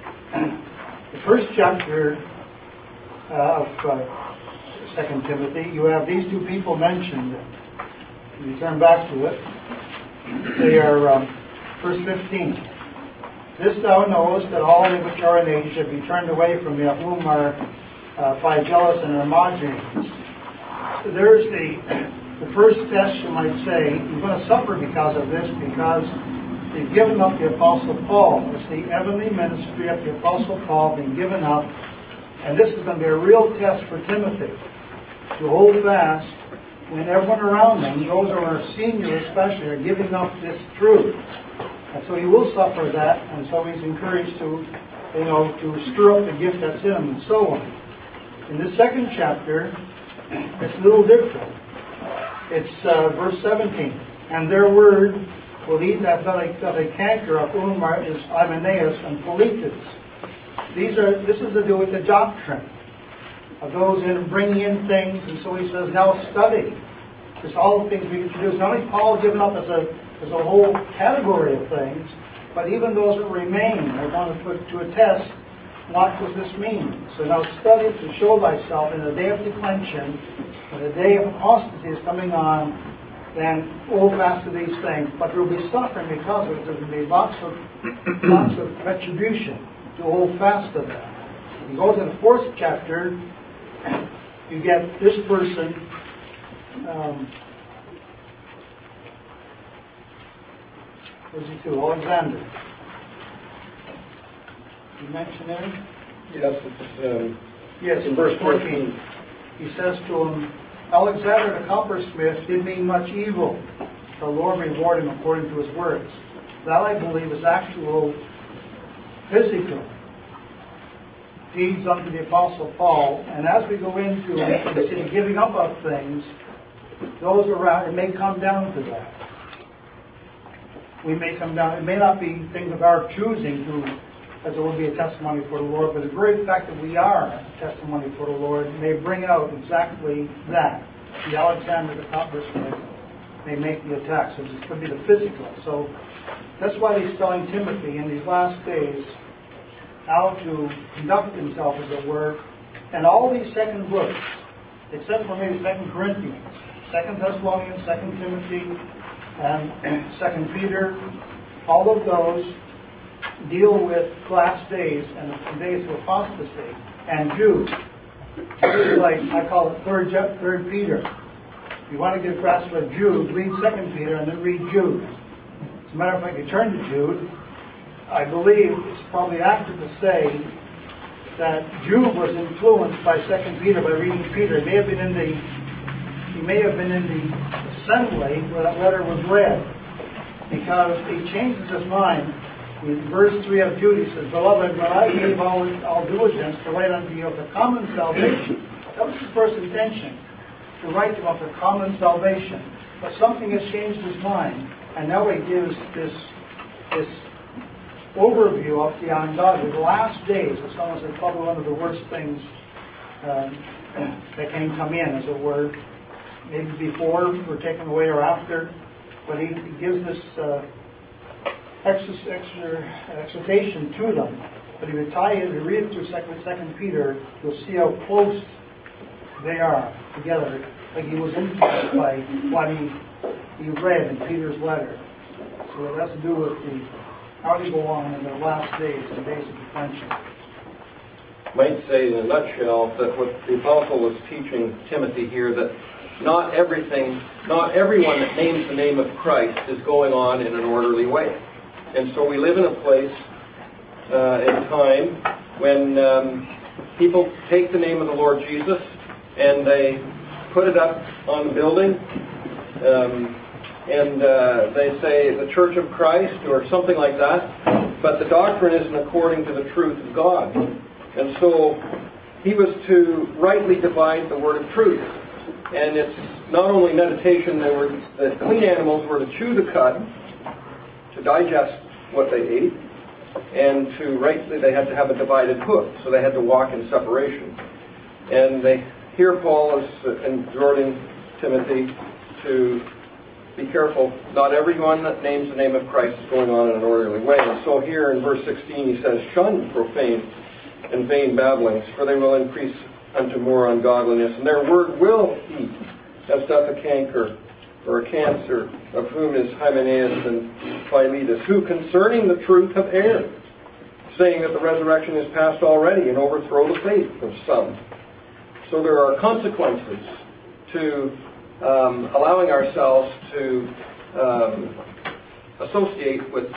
The first chapter uh, of uh, Second Timothy, you have these two people mentioned. You turn back to it. They are um, verse fifteen. This thou knowest, that all they which are in age should be turned away from me, of whom are uh, Phygellus and Hermogenes. There's the the first test, you might say. You're going to suffer because of this, because they've given up the Apostle Paul. It's the heavenly ministry of the Apostle Paul being given up. And this is going to be a real test for Timothy, to hold fast when everyone around them, those who are senior especially, are giving up this truth. And so he will suffer that, and so he's encouraged to, you know, to stir up the gift that's in him, and so on. In the second chapter, it's a little different. It's uh, verse seventeen. And their word will eat that got a, got a canker, of whom are, is Hymenaeus and Philetus. These are, this is to do with the doctrine of those in bringing in things, and so he says, now study. It's all the things we introduce. Not only Paul given up as a as a whole category of things, but even those that remain are going to put to a test, what does this mean? So now study to show thyself in the day of declension, when the day of apostasy is coming on, then hold fast to these things. But there will be suffering because of it. There will be lots of lots of retribution to hold fast to that. You go to the fourth chapter, you get this person. Um, Where's he to? Alexander. You mentioned him? Yes, it's um, Yes, in verse fourteen. He says to him, Alexander the coppersmith did me much evil. The Lord reward him according to his works. That, I believe, is actual physical deeds unto the Apostle Paul. And as we go into you see, the giving up of things, those around, it may come down to that. We may come down, it may not be things of our choosing to, as it will be a testimony for the Lord, but the very fact that we are a testimony for the Lord may bring out exactly that. The Alexander the coppersmith may make the attack. So this could be the physical. So that's why he's telling Timothy in these last days how to conduct himself, as it were. And all these second books, except for maybe Second Corinthians, Second Thessalonians, Second Timothy, and Second Peter, all of those deal with last days and the days of apostasy. And Jude, this is like, I call it third, third Peter. If you want to get a grasp of Jude, read Second Peter and then read Jude. As a matter of fact, you turn to Jude, I believe it's probably accurate to say that Jude was influenced by Second Peter by reading Peter. He may have been in the he may have been in the assembly where that letter was read, because he changes his mind. In verse three of Jude, he says, Beloved, when I gave all, all diligence to write unto you of the common salvation. That was his first intention, to write to you of the common salvation. But something has changed his mind, and now he gives this this overview of the ungodly. The last days, as someone said, probably one of the worst things um, that can come in, as it were. Maybe before we're taken away or after. But he, he gives this uh, exor- exor- exhortation to them. But if you tie it, if you read it through Second, Second Peter, you'll see how close they are together. Like he was influenced by what he he read in Peter's letter. So it has to do with the how they go on in the last days, the days of declension. Might say in a nutshell that what the apostle was teaching Timothy here, that not everything, not everyone that names the name of Christ is going on in an orderly way. And so we live in a place, uh, in time, when um, people take the name of the Lord Jesus and they put it up on the building, um, and uh, they say the Church of Christ or something like that, but the doctrine isn't according to the truth of God. And so he was to rightly divide the word of truth. And it's not only meditation, they were, the clean animals were to chew the cud, to digest what they ate, and to rightly, they had to have a divided hoof, so they had to walk in separation. And they, here Paul is exhorting Timothy to be careful. Not everyone that names the name of Christ is going on in an orderly way. And so here in verse sixteen he says, shun profane and vain babblings, for they will increase unto more ungodliness, and their word will eat, as doth a canker or a cancer, of whom is Hymenaeus and Philetus, who concerning the truth have erred, saying that the resurrection is past already, and overthrow the faith of some. So there are consequences to um, allowing ourselves to um, associate with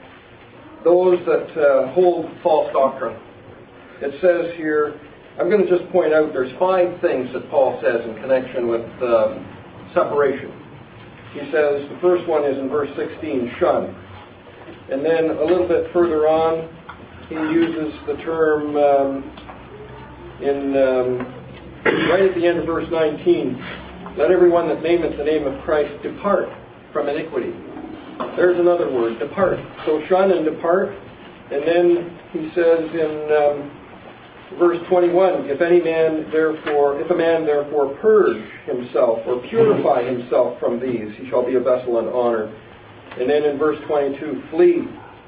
those that uh, hold false doctrine. It says here, I'm going to just point out there's five things that Paul says in connection with um, separation. He says the first one is in verse sixteen, shun. And then a little bit further on, he uses the term um, in um, right at the end of verse nineteen, let everyone that nameth the name of Christ depart from iniquity. There's another word, depart. So shun and depart. And then he says in um, verse twenty-one, if any man therefore, if a man therefore purge himself or purify himself from these, he shall be a vessel unto honor. And then in verse twenty-two, flee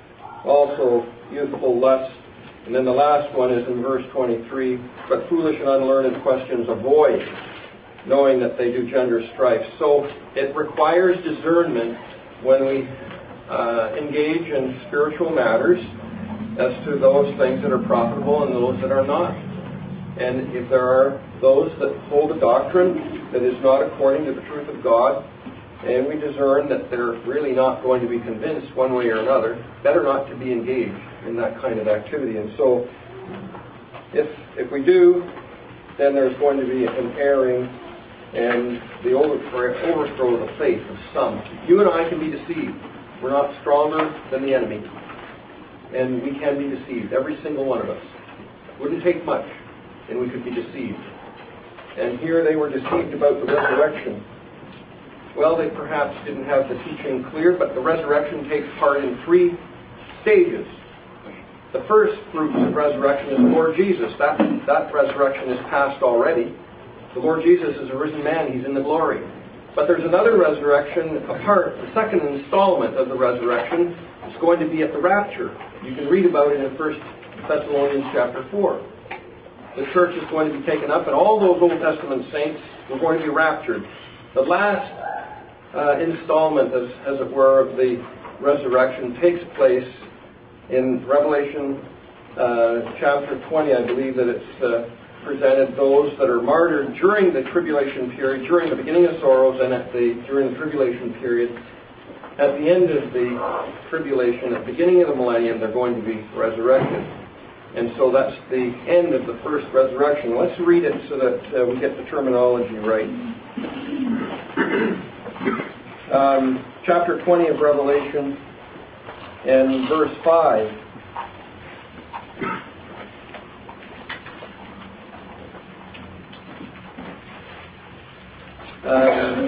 also youthful lust. And then the last one is in verse twenty-three, but foolish and unlearned questions avoid, knowing that they do gender strife. So it requires discernment when we uh, engage in spiritual matters as to those things that are profitable and those that are not. And if there are those that hold a doctrine that is not according to the truth of God, and we discern that they're really not going to be convinced one way or another, better not to be engaged in that kind of activity. And so if if we do, then there's going to be an erring and the overthrow, overthrow of the faith of some. You and I can be deceived. We're not stronger than the enemy. And we can be deceived, every single one of us. Wouldn't take much, and we could be deceived. And here they were deceived about the resurrection. Well, they perhaps didn't have the teaching clear, but the resurrection takes part in three stages. The first fruits of resurrection is the Lord Jesus. That, that resurrection is past already. The Lord Jesus is a risen man. He's in the glory. But there's another resurrection apart. The second installment of the resurrection is going to be at the rapture. You can read about it in First Thessalonians chapter four. The church is going to be taken up, and all those Old Testament saints were going to be raptured. The last uh, installment, as, as it were, of the resurrection takes place in Revelation uh, chapter twenty. I believe that it's uh, presented those that are martyred during the tribulation period, during the beginning of sorrows, and at the during the tribulation period. At the end of the tribulation, at the beginning of the millennium, they're going to be resurrected. And so that's the end of the first resurrection. Let's read it so that uh, we get the terminology right. Um, chapter twenty of Revelation and verse five. Um,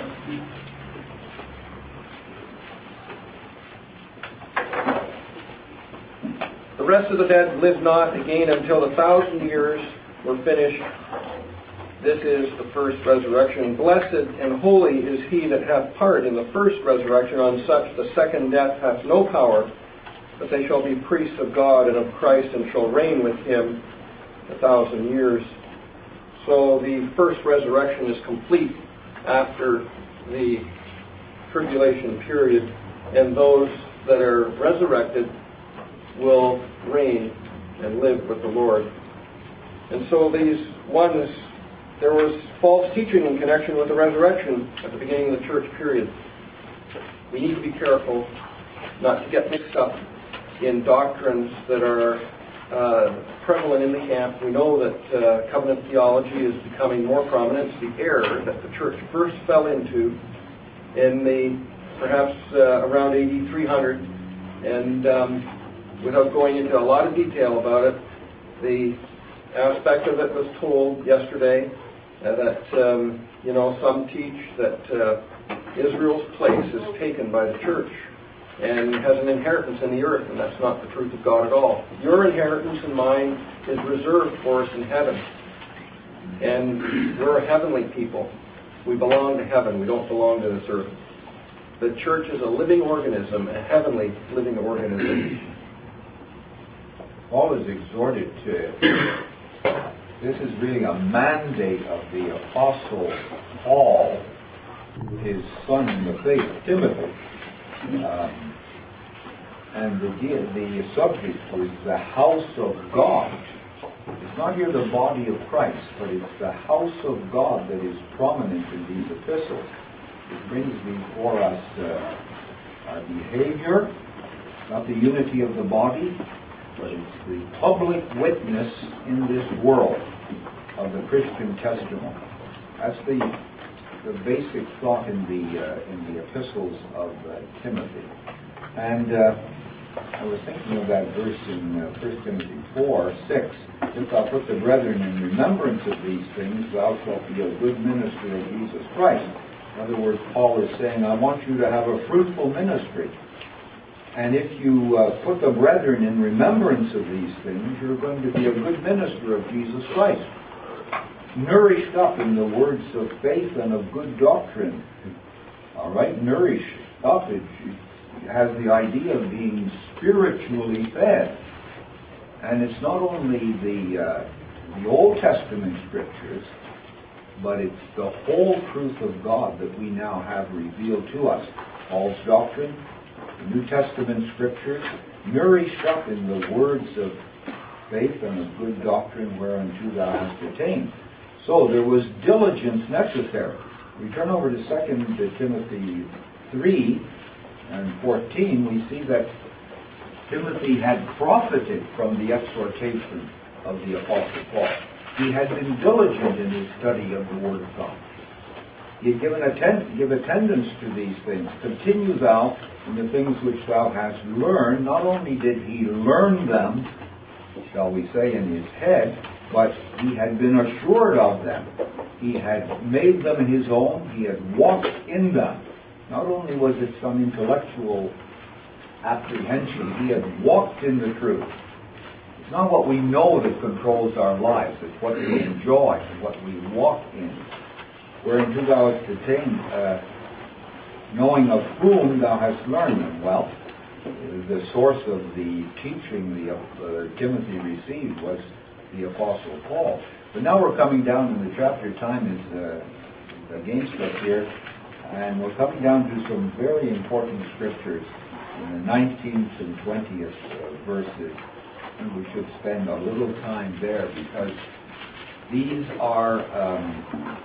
the rest of the dead live not again until the thousand years were finished. This is the first resurrection. Blessed and holy is he that hath part in the first resurrection. On such the second death hath no power, but they shall be priests of God and of Christ, and shall reign with him a thousand years. So the first resurrection is complete after the tribulation period, and those that are resurrected will reign and live with the Lord. And so these ones, there was false teaching in connection with the resurrection at the beginning of the church period. We need to be careful not to get mixed up in doctrines that are uh, prevalent in the camp. We know that uh, covenant theology is becoming more prominent. It's the error that the church first fell into in the perhaps uh, around A D three hundred, and um, without going into a lot of detail about it, the aspect of it was told yesterday uh, that um, you know some teach that uh, Israel's place is taken by the church and has an inheritance in the earth, and that's not the truth of God at all. Your inheritance and mine is reserved for us in heaven, and we're a heavenly people. We belong to heaven. We don't belong to this earth. The church is a living organism, a heavenly living organism. Paul is exhorted to, this is really a mandate of the Apostle Paul, his son in the faith, Timothy. Um, and the, the subject was the house of God. It's not here the body of Christ, but it's the house of God that is prominent in these epistles. It brings before us uh, our behavior, not the unity of the body, but it's the public witness in this world of the Christian testimony. That's the the basic thought in the uh, in the epistles of uh, Timothy. And uh, I was thinking of that verse in uh, First Timothy four, six. If thou put the brethren in remembrance of these things, thou shalt be a good minister of Jesus Christ. In other words, Paul is saying, I want you to have a fruitful ministry. And if you uh, put the brethren in remembrance of these things, you're going to be a good minister of Jesus Christ, nourished up in the words of faith and of good doctrine. All right, nourished up. It has the idea of being spiritually fed. And it's not only the, uh, the Old Testament scriptures, but it's the whole truth of God that we now have revealed to us. Paul's doctrine, the New Testament scriptures, nourished up in the words of faith and of good doctrine whereunto thou hast attained. So there was diligence necessary. We turn over to Second Timothy three and fourteen, we see that Timothy had profited from the exhortation of the Apostle Paul. He had been diligent in his study of the Word of God. He had given atten- give attendance to these things. Continue thou in the things which thou hast learned. Not only did he learn them, shall we say, in his head, but he had been assured of them. He had made them his own. He had walked in them. Not only was it some intellectual apprehension, he had walked in the truth. It's not what we know that controls our lives. It's what we enjoy and what we walk in. Whereunto thou hast attained, uh, knowing of whom thou hast learned them. Well, the source of the teaching the uh, Timothy received was the Apostle Paul. But now we're coming down in the chapter. Time is uh, against us here. And we're coming down to some very important scriptures in the nineteenth and twentieth uh, verses. And we should spend a little time there because these are, um,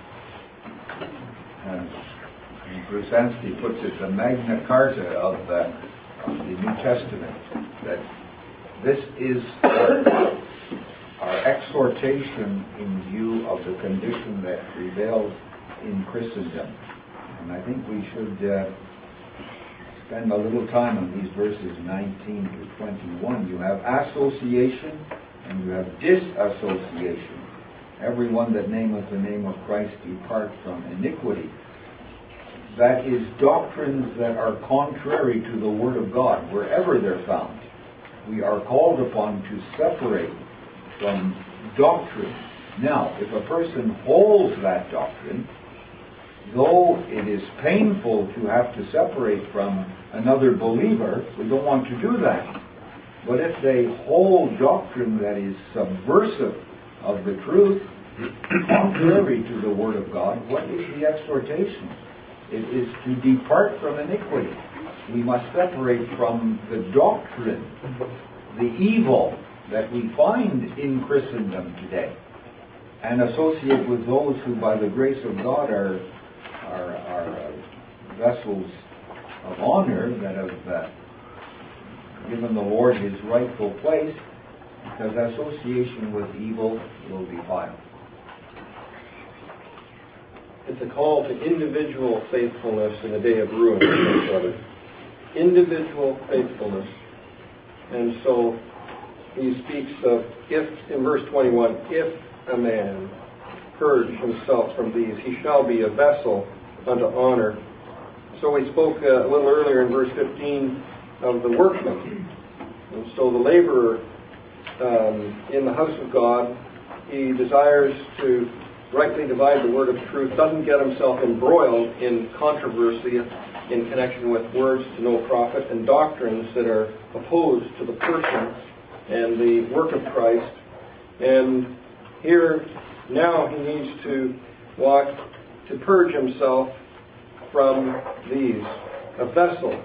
uh, Bruce Anstey puts it, the Magna Carta of the, of the New Testament. That this is our, our exhortation in view of the condition that prevails in Christendom. And I think we should uh, spend a little time on these verses nineteen to twenty-one. You have association and you have disassociation. Everyone that nameth the name of Christ depart from iniquity. That is doctrines that are contrary to the Word of God, wherever they're found. We are called upon to separate from doctrine. Now, if a person holds that doctrine, though it is painful to have to separate from another believer, we don't want to do that. But if they hold doctrine that is subversive of the truth, contrary to the Word of God, what is the exhortation? It is to depart from iniquity. We must separate from the doctrine, the evil that we find in Christendom today, and associate with those who, by the grace of God, are, are, are uh, vessels of honor that have uh, given the Lord His rightful place, because association with evil will defile. It's a call to individual faithfulness in the day of ruin, brother. Individual faithfulness. And so he speaks of, if, in verse twenty-one, if a man purge himself from these, he shall be a vessel unto honor. So we spoke uh, a little earlier in verse fifteen of the workman. And so the laborer um, in the house of God, he desires to rightly divide the word of truth, doesn't get himself embroiled in controversy in connection with words to no profit and doctrines that are opposed to the person and the work of Christ. And here, now he needs to walk, to purge himself from these. A vessel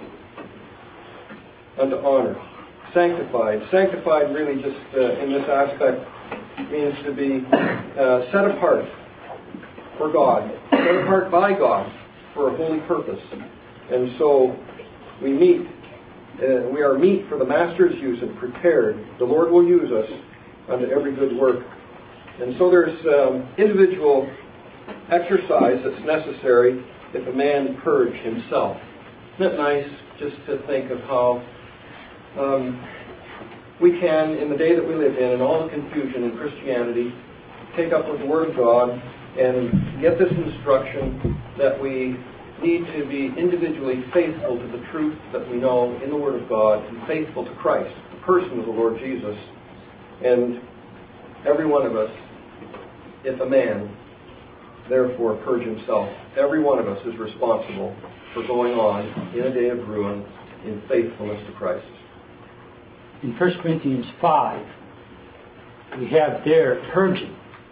unto honor. Sanctified. Sanctified really just uh, in this aspect means to be uh, set apart for God, set apart by God for a holy purpose. And so we meet, uh, we are meet for the Master's use and prepared. The Lord will use us unto every good work. And so there's um, individual exercise that's necessary if a man purge himself. Isn't it nice just to think of how um, we can, in the day that we live in, and all the confusion in Christianity, take up with the Word of God and get this instruction that we need to be individually faithful to the truth that we know in the Word of God, and faithful to Christ, the person of the Lord Jesus. And every one of us, if a man, therefore purge himself, every one of us is responsible for going on in a day of ruin in faithfulness to Christ. In First Corinthians five, we have there purging.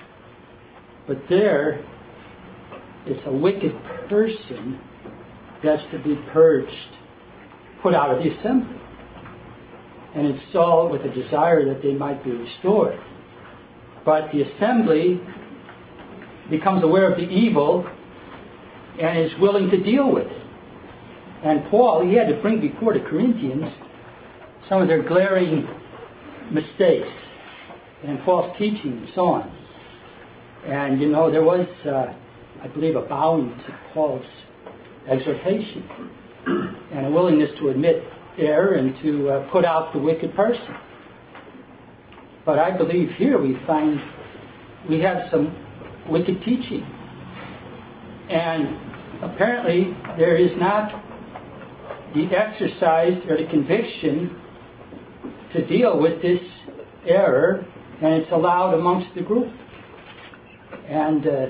But there, it's a wicked person that's to be purged, put out of the assembly. And it's all with a desire that they might be restored. But the assembly becomes aware of the evil and is willing to deal with it. And Paul, he had to bring before the Corinthians some of their glaring mistakes and false teaching and so on. And, you know, there was, uh, I believe, a bowing to Paul's exhortation and a willingness to admit error and to uh, put out the wicked person. But I believe here we find we have some wicked teaching. And apparently there is not the exercise or the conviction to deal with this error, and it's allowed amongst the group. And uh,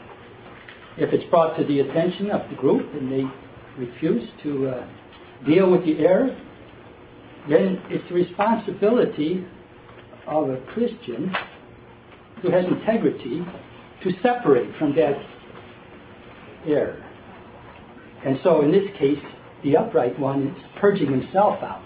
if it's brought to the attention of the group and they refuse to uh, deal with the error, then it's the responsibility of a Christian who has integrity to separate from that error. And so in this case, the upright one is purging himself out.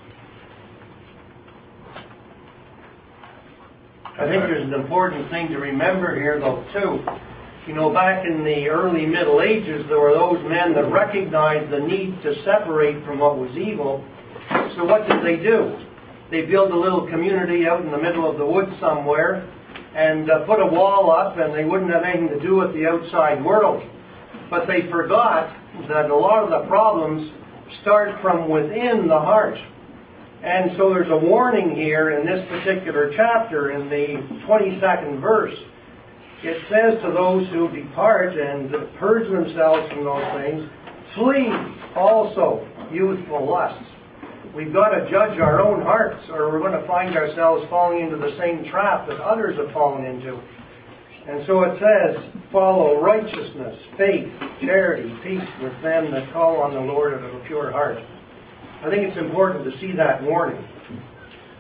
I think there's an important thing to remember here, though, too. You know, back in the early Middle Ages, there were those men that recognized the need to separate from what was evil. So what did they do? They built a little community out in the middle of the woods somewhere and uh, put a wall up, and they wouldn't have anything to do with the outside world. But they forgot that a lot of the problems start from within the heart. And so there's a warning here in this particular chapter, in the twenty-second verse. It says to those who depart and purge themselves from those things, flee also youthful lusts. We've got to judge our own hearts, or we're going to find ourselves falling into the same trap that others have fallen into. And so it says, follow righteousness, faith, charity, peace with them that call on the Lord out of a pure heart. I think it's important to see that warning.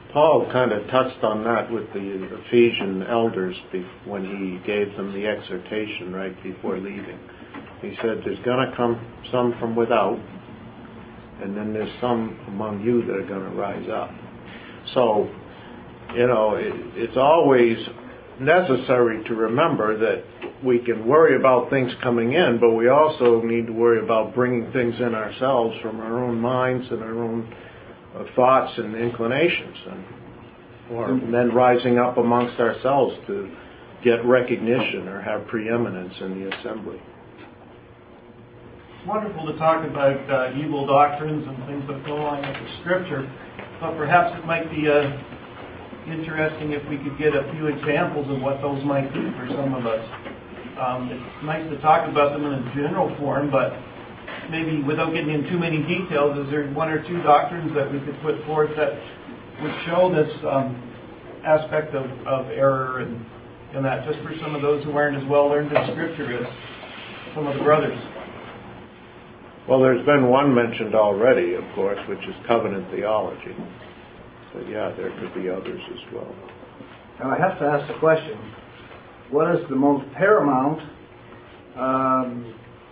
Paul kind of touched on that with the Ephesian elders when he gave them the exhortation right before leaving. He said there's going to come some from without, and then there's some among you that are going to rise up. So, you know, it, it's always necessary to remember that we can worry about things coming in, but we also need to worry about bringing things in ourselves from our own minds and our own uh, thoughts and inclinations, and or and then rising up amongst ourselves to get recognition or have preeminence in the assembly. It's wonderful to talk about uh, evil doctrines and things that go along with the Scripture, but perhaps it might be uh, interesting if we could get a few examples of what those might be for some of us. Um, it's nice to talk about them in a general form, but maybe without getting into too many details, is there one or two doctrines that we could put forth that would show this um, aspect of, of error and, and that, just for some of those who aren't as well learned in Scripture as some of the brothers? Well, there's been one mentioned already, of course, which is covenant theology. But yeah, there could be others as well. Now I have to ask the question, what is the most paramount um,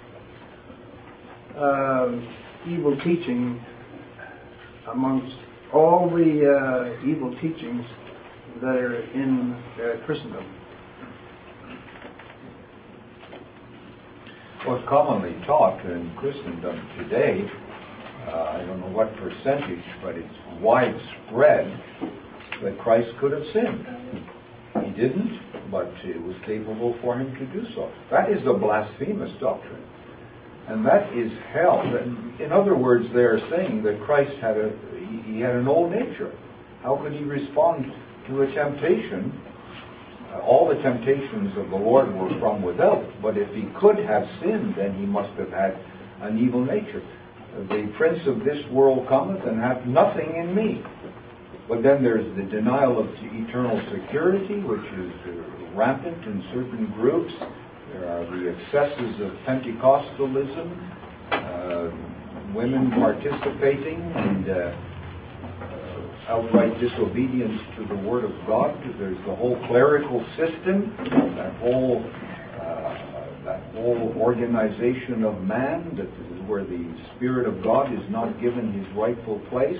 uh, evil teaching amongst all the uh, evil teachings that are in uh, Christendom? What's commonly taught in Christendom today, uh, I don't know what percentage, but it's widespread that Christ could have sinned. He didn't, but it was capable for him to do so. That is a blasphemous doctrine. And that is held. In other words, they are saying that Christ had a he had an old nature. How could he respond to a temptation? Uh, all the temptations of the Lord were from without, but if he could have sinned, then he must have had an evil nature. The prince of this world cometh and hath nothing in me. But then there's the denial of eternal security, which is uh, rampant in certain groups. There are the excesses of Pentecostalism, uh, women participating and uh, uh, outright disobedience to the Word of God. There's the whole clerical system, that whole uh, that whole organization of man, that is where the Spirit of God is not given his rightful place.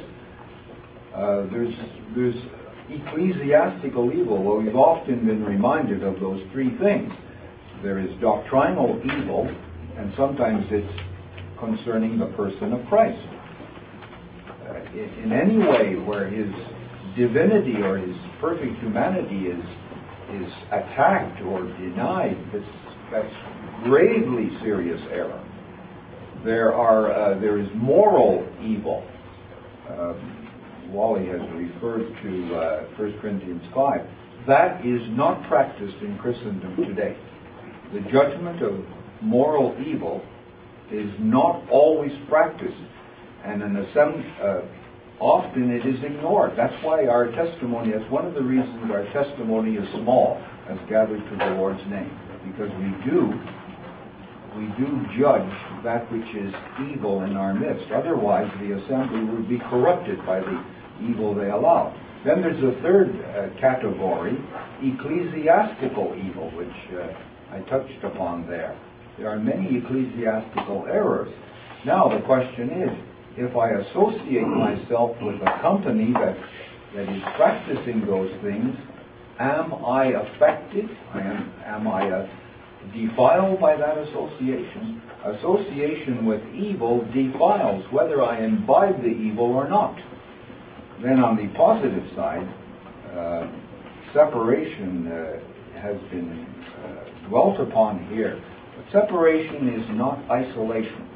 Uh, there's there's ecclesiastical evil. Well, we've often been reminded of those three things. There is doctrinal evil, and sometimes it's concerning the person of Christ. Uh, in, in any way where his divinity or his perfect humanity is is attacked or denied, that's, that's gravely serious error. There are uh, there is moral evil. Uh, Wally has referred to uh, First Corinthians five. That is not practiced in Christendom today. The judgment of moral evil is not always practiced, and in assembly, uh, often it is ignored. That's why our testimony, that's one of the reasons our testimony is small as gathered to the Lord's name, because we do we do judge that which is evil in our midst. Otherwise, the assembly would be corrupted by the evil they allow. Then there's a third uh, category, ecclesiastical evil, which uh, I touched upon there. There are many ecclesiastical errors. Now the question is, if I associate myself with a company that that is practicing those things, am I affected? I am, am I uh, defiled by that association? Association with evil defiles, whether I imbibe the evil or not. Then on the positive side, uh, separation uh, has been uh, dwelt upon here. But separation is not isolation.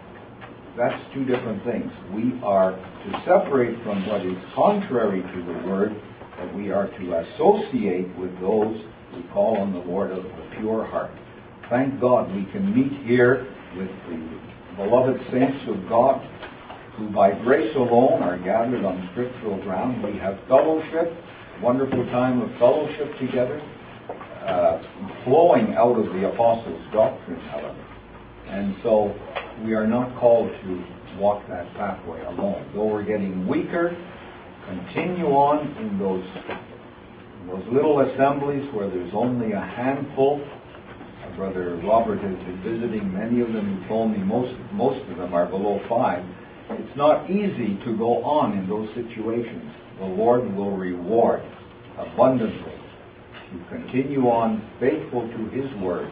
That's two different things. We are to separate from what is contrary to the Word, but we are to associate with those who call on the Lord of the pure heart. Thank God we can meet here with the beloved saints of God, who by grace alone are gathered on scriptural ground. We have fellowship, wonderful time of fellowship together, uh, flowing out of the apostles' doctrine, however. And so we are not called to walk that pathway alone. Though we're getting weaker, continue on in those, those little assemblies where there's only a handful. Brother Robert has been visiting many of them. He told me most, most of them are below five. It's not easy to go on in those situations. The Lord will reward abundantly. You continue on faithful to His Word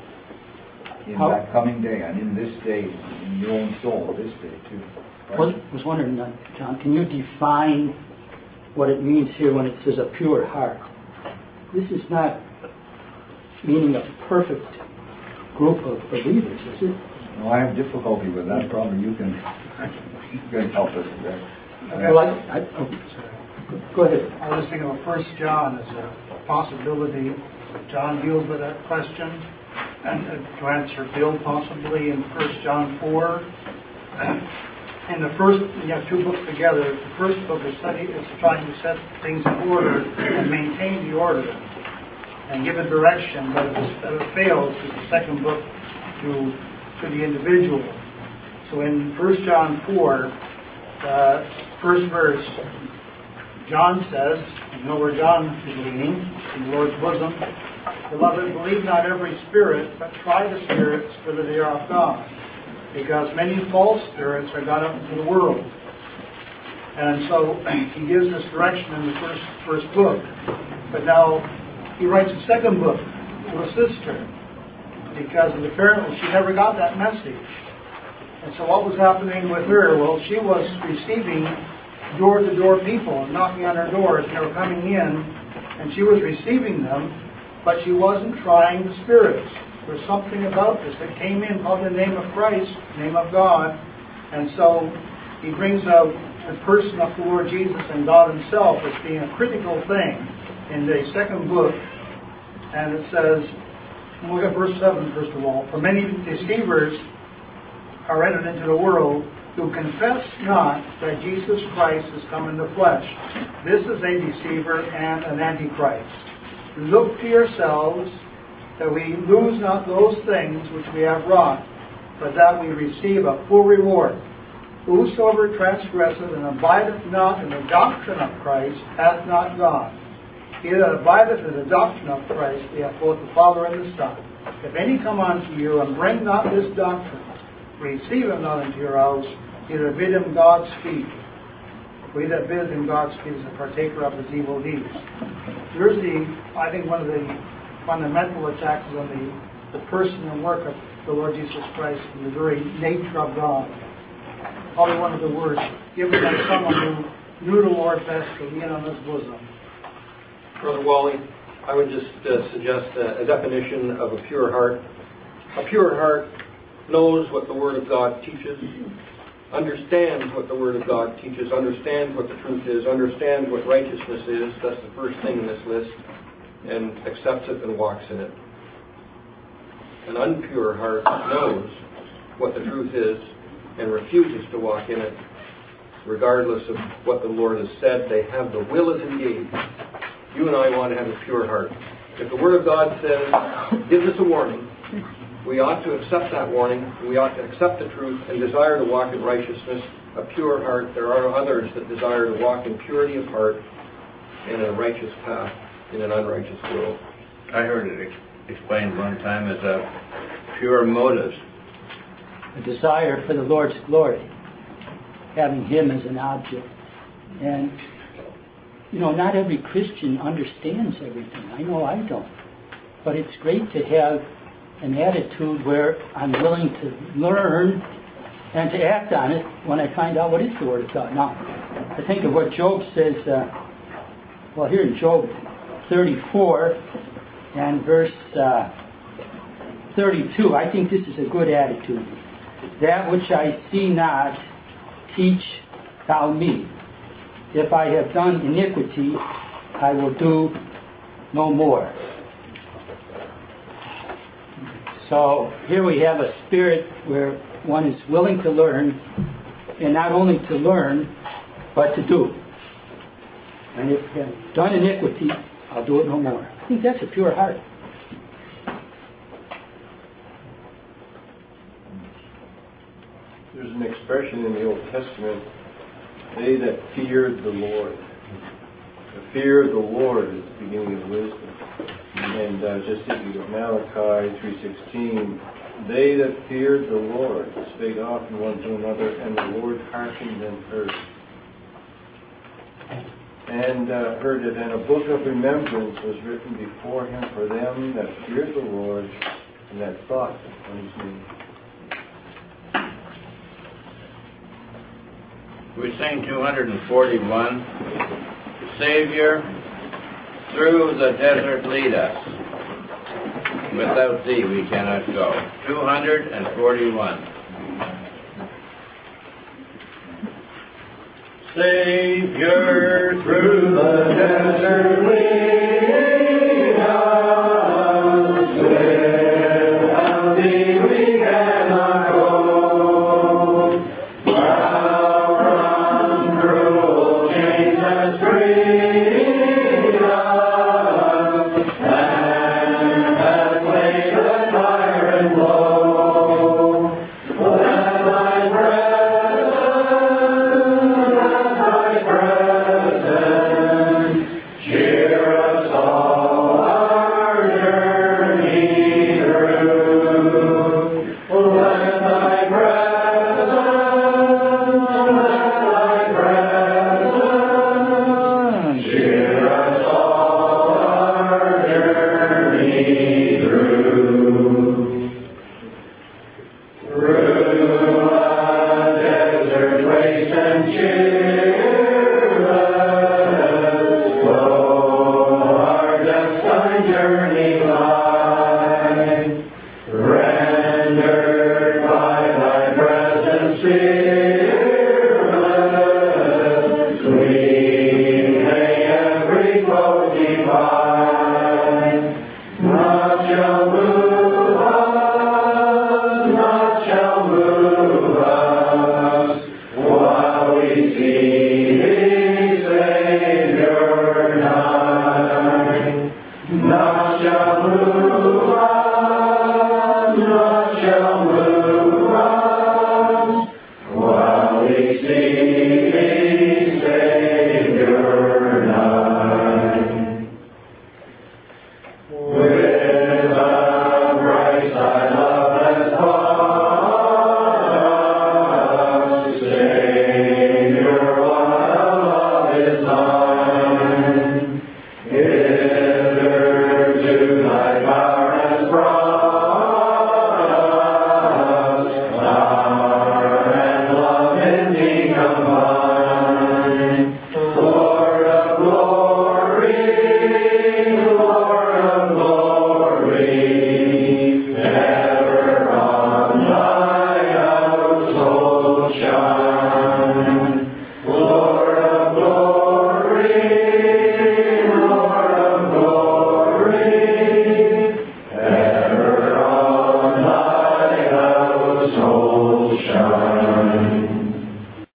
in How, that coming day and in this day, in your own soul, this day too. I was, was wondering, uh, John, can you define what it means here when it says a pure heart? This is not meaning a perfect group of believers, is it? No, I have difficulty with that. Probably you can, you can help us there. Well, I, I, oh, go ahead. I was thinking of First John as a possibility. John deals with that question, and uh, to answer Bill possibly in First John four. In the first, you have two books together. The first book is study is trying to set things in order and maintain the order and give a direction. But if it fails, it's the second book to to the individual. So in First John four, uh, first verse, John says, you know where John is leaning, in the Lord's bosom, "Beloved, believe not every spirit, but try the spirits whether they are of God. Because many false spirits are gone up into the world." And so he gives this direction in the first first book. But now he writes a second book to a sister, because apparently she never got that message. And so what was happening with her? Well, she was receiving door-to-door people knocking on her doors, and they were coming in, and she was receiving them, but she wasn't trying the spirits. There was something about this that came in, probably in the name of Christ, the name of God, and so he brings a, the person of the Lord Jesus and God Himself as being a critical thing in the second book. And it says, look at verse seven first of all, "For many deceivers are entered into the world, who confess not that Jesus Christ is come in the flesh." This is a deceiver and an antichrist. "Look to yourselves, that we lose not those things which we have wrought, but that we receive a full reward. Whosoever transgresseth and abideth not in the doctrine of Christ hath not God. He that abideth in the doctrine of Christ, he hath both the Father and the Son. If any come unto you and bring not this doctrine, receive him not into your house, either bid him Godspeed. For he that biddeth him Godspeed is a partaker of his evil deeds." Here's the, I think, one of the fundamental attacks on the, the person and work of the Lord Jesus Christ and the very nature of God. Probably one of the worst, given by someone who knew the Lord best to lean on His bosom. Brother Wally, I would just uh, suggest a, a definition of a pure heart. A pure heart knows what the Word of God teaches, understands what the Word of God teaches, understands what the truth is, understands what righteousness is. That's the first thing in this list. And accepts it and walks in it. An unpure heart knows what the truth is and refuses to walk in it, regardless of what the Lord has said. They have the will is engaged. You and I want to have a pure heart. If the Word of God says, gives us a warning, we ought to accept that warning. We ought to accept the truth and desire to walk in righteousness, a pure heart. There are others that desire to walk in purity of heart in a righteous path in an unrighteous world. I heard it ex- explained one time as a pure motives. A desire for the Lord's glory, having Him as an object. And, you know, not every Christian understands everything. I know I don't. But it's great to have an attitude where I'm willing to learn and to act on it when I find out what is the Word of God. Now, I think of what Job says, uh, well, here in Job thirty-four and verse uh, thirty-two, I think this is a good attitude. "That which I see not, teach thou me. If I have done iniquity, I will do no more." So here we have a spirit where one is willing to learn, and not only to learn, but to do. And if I have done iniquity, I'll do it no more. I think that's a pure heart. There's an expression in the Old Testament They that feared the Lord. The fear of the Lord is the beginning of wisdom. And uh, just thinking of Malachi three sixteen, they that feared the Lord spake often one to another, and the Lord hearkened and heard. And uh, heard it, and a book of remembrance was written before him for them that feared the Lord and that thought on his name. We sing two hundred forty-one, Savior, through the desert lead us. Without thee we cannot go. two hundred forty-one. Savior, through the desert lead